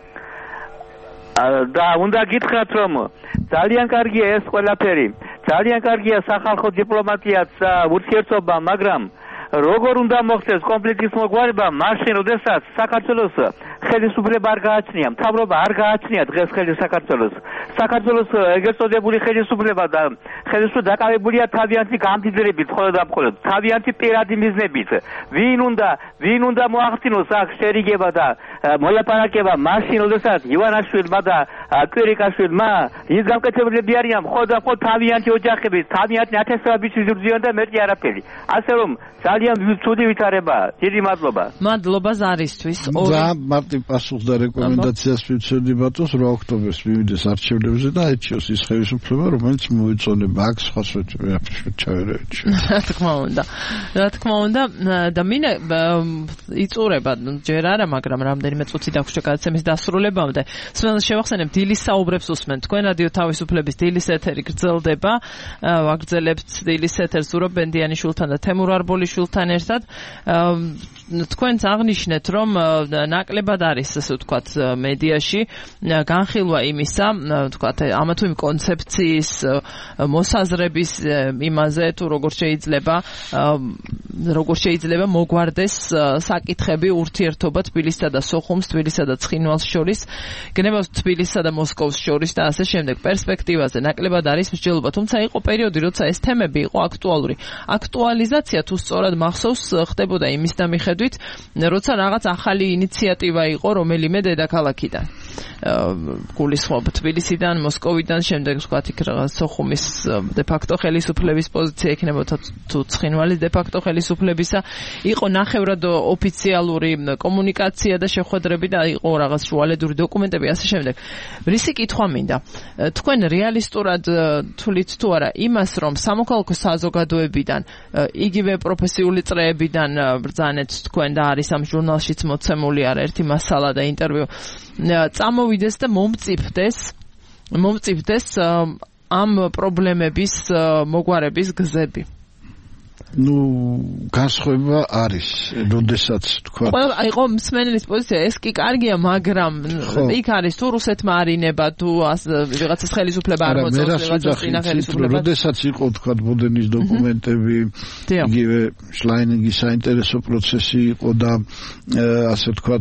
და უნდა გითხრათ რომ ძალიან კარგია ეს ყველაფერი. ძალიან კარგია სახალხო დიპლომატიაც და ურთიერთობა, მაგრამ როგორ უნდა მოხდეს კონფლიქტის მოგვარება მაშინ, როდესაც საქართველოს ხელისუფლება არ გააჩნია, მთავრობა არ გააჩნია დღეს ხელის საქართველოს. საქართველოს ეგრეთ წოდებული ხელისუფლება და ხელისუფლება დაკავებულია თავიანთი გამდიდრებით, მხოლოდ და მხოლოდ თავიანთი პირადი მიზნებით. ვინ უნდა, ვინ უნდა მოახდინოს აქ შერიგება და მოლაპარაკება მაშინ, როდესაც ივანაშვილმა და კვირიკაშვილმა ის გამკეთებლები არიან მხოლოდ და მხოლოდ თავიანთი ოჯახების, თავიანთი ათასობით ზურზიან და მეტი არაფერი. ასე რომ ძალიან ცუდი ვითარებაა. დიდი მადლობა. მადლობა ზარისთვის. და მარტი პასუხს და რეკომენდაციას ვიცოდი ბატონს რა ოქტომბერს მივიდეს არჩევნებზე და აიჩიოს ის ხელისუფლება, რომელიც მოიწონება აქ სხვა ჩავერევით. რა თქმა უნდა. რა თქმა უნდა და მინე იწურება ჯერ არა, მაგრამ რამდენი რამდენიმე წუთი დაგვრჩა გადაცემის დასრულებამდე. სულ შევახსენებთ დილის საუბრებს უსმენთ. თქვენ რადიო თავისუფლების დილის ეთერი გრძელდება. ვაგრძელებთ დილის ეთერს ზურაბ ბენდიანიშვილთან და თემურ არბოლიშვილთან ერთად. თქვენც აღნიშნეთ, რომ ნაკლებად არის, ასე ვთქვათ, მედიაში განხილვა იმისა, ვთქვათ, ამა თუ იმ კონცეფციის მოსაზრების იმაზე, თუ როგორ შეიძლება როგორ შეიძლება მოგვარდეს საკითხები ურთიერთობა თბილისსა და სოხუმს, თბილისსა და ცხინვალს შორის, გნებავს თბილისსა და მოსკოვს შორის და ასე შემდეგ პერსპექტივაზე ნაკლებად არის მსჯელობა, თუმცა იყო პერიოდი, როცა ეს თემები იყო აქტუალური. აქტუალიზაცია თუ სწორად მახსოვს ხდებოდა იმის და მიხედვით, როცა რაღაც ახალი ინიციატივა იყო რომელიმე დედაქალაქიდან. გულისხმობ თბილისიდან, მოსკოვიდან, შემდეგ ვთქვათ იქ რაღაც სოხუმის de facto ხელისუფლების პოზიცია იქნებოდა თუ ცხინვალის de facto ხელისუფლებისა. იყო ნახევრად ოფიციალური კომუნიკაცია და შეხვედრები და იყო რაღაც შუალედური დოკუმენტები ასე შემდეგ. რისი კითხვა მინდა? თქვენ რეალისტურად თვლით თუ არა იმას, რომ სამოქალაქო საზოგადოებიდან, იგივე პროფესიული წრეებიდან ბრძანეთ თქვენ და არის ამ ჟურნალშიც მოცემული არა ერთი მასალა და ინტერვიუ, წამოვიდეს და მომწიფდეს, მომწიფდეს ამ პრობლემების მოგვარების გზები. ну განსხვავება არის, როდესაც თქვა. ყველა აიყო მსმენელის პოზიცია, ეს კი კარგია, მაგრამ იქ არის თუ რუსეთმა არინება, თუ ვიღაცას ხელისუფლება არ მოწონს, ვიღაცას წინა ხელისუფლება. როდესაც იყო თქვა ბოდენის დოკუმენტები, იგივე შლაინინგის საინტერესო პროცესი იყო და ასე თქვა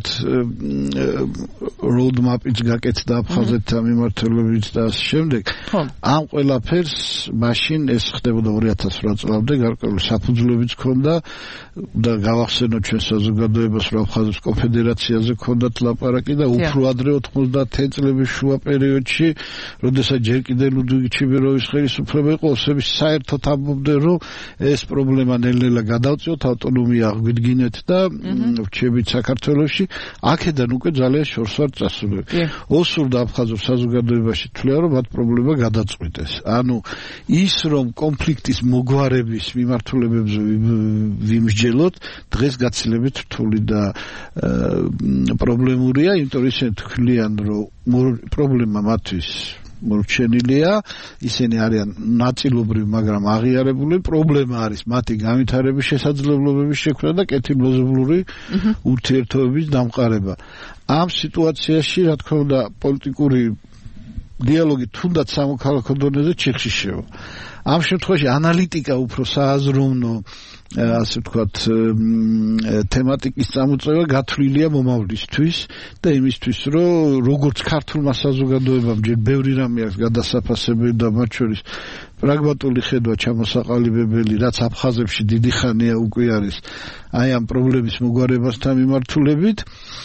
roadmap-იც გაკეთდა აფხაზეთთან მიმართულებით და ასე შემდეგ. ამ ყველაფერს მაშინ ეს ხდებოდა ორი ათას ორი წლამდე გარკვეული საფუძვლებიც ქონდა და გავახსენოთ ჩვენ საზოგადოებას, რომ აფხაზეთის კონფედერაციაზე ქონდათ ლაპარაკი და უფრო ადრე ოცდაათი წლების შუა პერიოდში, როდესაც ჯერ კიდევ ლუდვიგ ჩიბეროვის ხელისუფლება იყო, ოსები საერთოდ ამბობდნენ, რომ ეს პრობლემა ნელ-ნელა გადავწიოთ, ავტონომია აღვიდგინეთ და რჩებით საქართველოში. აქედან უკვე ძალიან შორს ვარ წასულები. ოსურ და აფხაზურ საზოგადოებაში თვლიან, რომ მათ პრობლემა გადაწყვიტეს. ანუ ის, რომ კონფლიქტის მოგვარების მიმართულებებზე ვიმსჯელოთ, დღეს გაცილებით რთული და პრობლემურია, იმიტომ რომ ისინი თვლიან, რომ პრობლემა მათთვის მორჩენილია, ისინი არიან ნაწილობრივ, მაგრამ აღიარებული. პრობლემა არის მათი განვითარების შესაძლებლობების შექმნა და კეთილმოზღუდული ურთიერთობების დამყარება. ამ სიტუაციაში, რა თქმა უნდა, პოლიტიკური დიალოგი თუნდაც სამოქალაქო დონეზე ჩიხში შევა. ამ შემთხვევაში ანალიტიკა უფრო სააზროვნო, ასე ვთქვათ, თემატიკის წამოწევა გათვლილია მომავლისთვის და იმისთვის, რომ როგორც ქართულმა საზოგადოებამ ჯერ ბევრი რამე აქვს გადასაფასებელი და მათ შორის პრაგმატული ხედვა ჩამოსაყალიბებელი, რაც აფხაზებში დიდი ხანია უკვე არის აი ამ პრობლემის მოგვარებასთან მიმართულებით.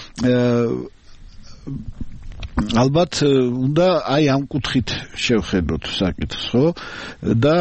ალბათ უნდა აი ამ კუთხით შევხედოთ საკითხს, ხო? და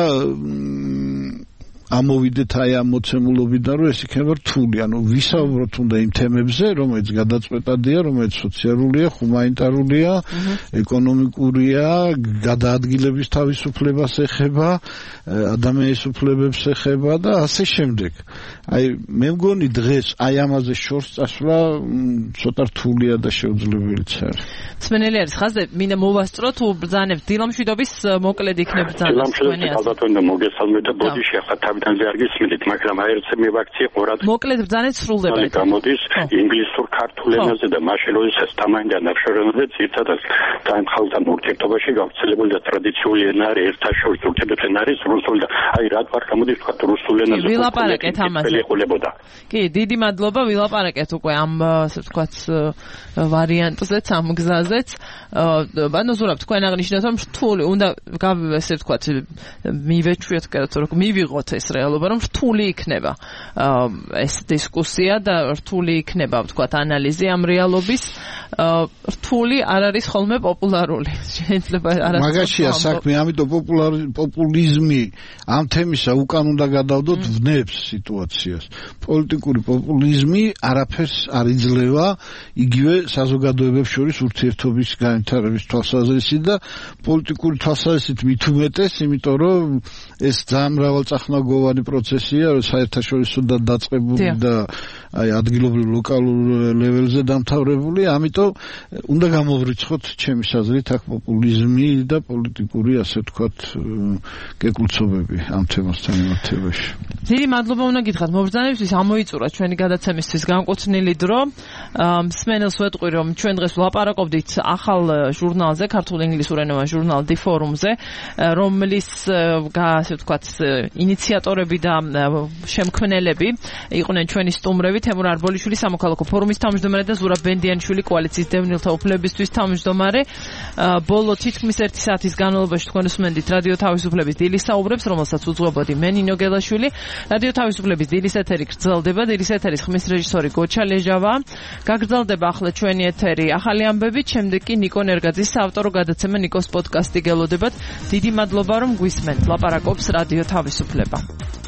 ამოვიდეთ აი ამ მოცემულობიდან, რომ ეს იქნება რთული, ანუ ვისაუბროთ უნდა იმ თემებზე, რომელიც გადაწყვეტადია, რომელიც სოციალურია, ჰუმანიტარულია, ეკონომიკურია, გადაადგილების თავისუფლებას ეხება, ადამიანის უფლებებს ეხება და ასე შემდეგ. აი მე მგონი დღეს აი ამაზე შორს წასვლა ცოტა რთულია და შეუძლებელიც არის. მსმენელი არის ხაზზე, მინდა მოვასწრო თუ ბრძანებთ დილამშვიდობის მოკლედ იქნება ბრძანება. დილამშვიდობის ალბათ უნდა მოგესალმეთ და ბოდიში ახლა თავიდან ზე არ გისმენთ, მაგრამ აი ერთ მივაქციე ყურად. მოკლედ ბრძანეთ სრულდება. გამოდის ინგლისურ ქართულ ენაზე და მაშინ როდესაც თამაინდან აღშორებაზე ძირთადად თან ხალხთან ურთიერთობაში გავრცელებული და ტრადიციული ენა არის ერთაშორის ურთიერთობები არის რუსული და აი რა თქმა გამოდის თქვა რუსულ ენაზე. ვილაპარაკეთ ამაზე. კი, დიდი მადლობა, ვილაპარაკეთ უკვე ამ ასე ვთქვათ ვარიანტზეც, ამ გზაზეც. ბანო ზურაბ, თქვენ აღნიშნეთ, რომ რთული უნდა ასე ვთქვათ მივეჩვიოთ, რომ მივიღოთ ეს რეალობა, რომ რთული იქნება ეს დისკუსია და რთული იქნება ვთქვათ ანალიზი ამ რეალობის. რთული არ არის ხოლმე პოპულარული. შეიძლება არასდროს. მაგაშია საქმე, ამიტომ პოპულიზმი ამ თემისა უკან უნდა გადავდოთ ვნებს სიტუაციას. პოლიტიკური პოპულიზმი არაფერს არ იძლევა იგივე საზოგადოებებს შორის ურთიერთობის განვითარების თვალსაზრისით და პოლიტიკური თვალსაზრისით მით უმეტეს, იმიტომ რომ ეს ძალიან მრავალწახნაგო მნიშვნელოვანი პროცესია, საერთაშორისო და დაწყებული და აი ადგილობრივ ლოკალურ ლეველზე დამთავრებული, ამიტომ უნდა გამოვრიცხოთ ჩემი საზრით აქ პოპულიზმი და პოლიტიკური, ასე ვთქვათ, გეკულწობები ამ თემასთან მიმართებაში. დიდი მადლობა უნდა გითხრათ მობრძანებისთვის, ამოიწურა ჩვენი გადაცემისთვის განკუთვნილი დრო. მსმენელს ვეტყვი, რომ ჩვენ დღეს ვლაპარაკობდით ახალ ჟურნალზე, ქართულ-ინგლისურენოვან ჟურნალ დი ფორუმზე, რომლის ასე ვთქვათ, ინიციატორები და შემქმნელები იყვნენ ჩვენი სტუმრები, თემურ არბოლიშვილი, სამოქალაქო ფორუმის თავმჯდომარე და ზურაბ ბენდიანიშვილი, კოალიციის დევნილთა უფლებისთვის თავმჯდომარე. ბოლო თითქმის ერთი საათის განმავლობაში თქვენ უსმენდით რადიო თავისუფლების დილის საუბრებს, რომელსაც უძღვებოდი მე ნინო გელაშვილი. რადიო თავისუფლების დილის ეთერი გრძელდება, დილის ეთერის ხმის რეჟისორი გოჩა ლეჟავა. გაგრძელდება ახლა ჩვენი ეთერი ახალი ამბებით, შემდეგ კი ნიკო ნერგაძის საავტორო გადაცემა ნიკოს პოდკასტი გელოდებათ. დიდი მადლობა რომ გვისმენთ. ლაპარაკობს რადიო თავისუფლება.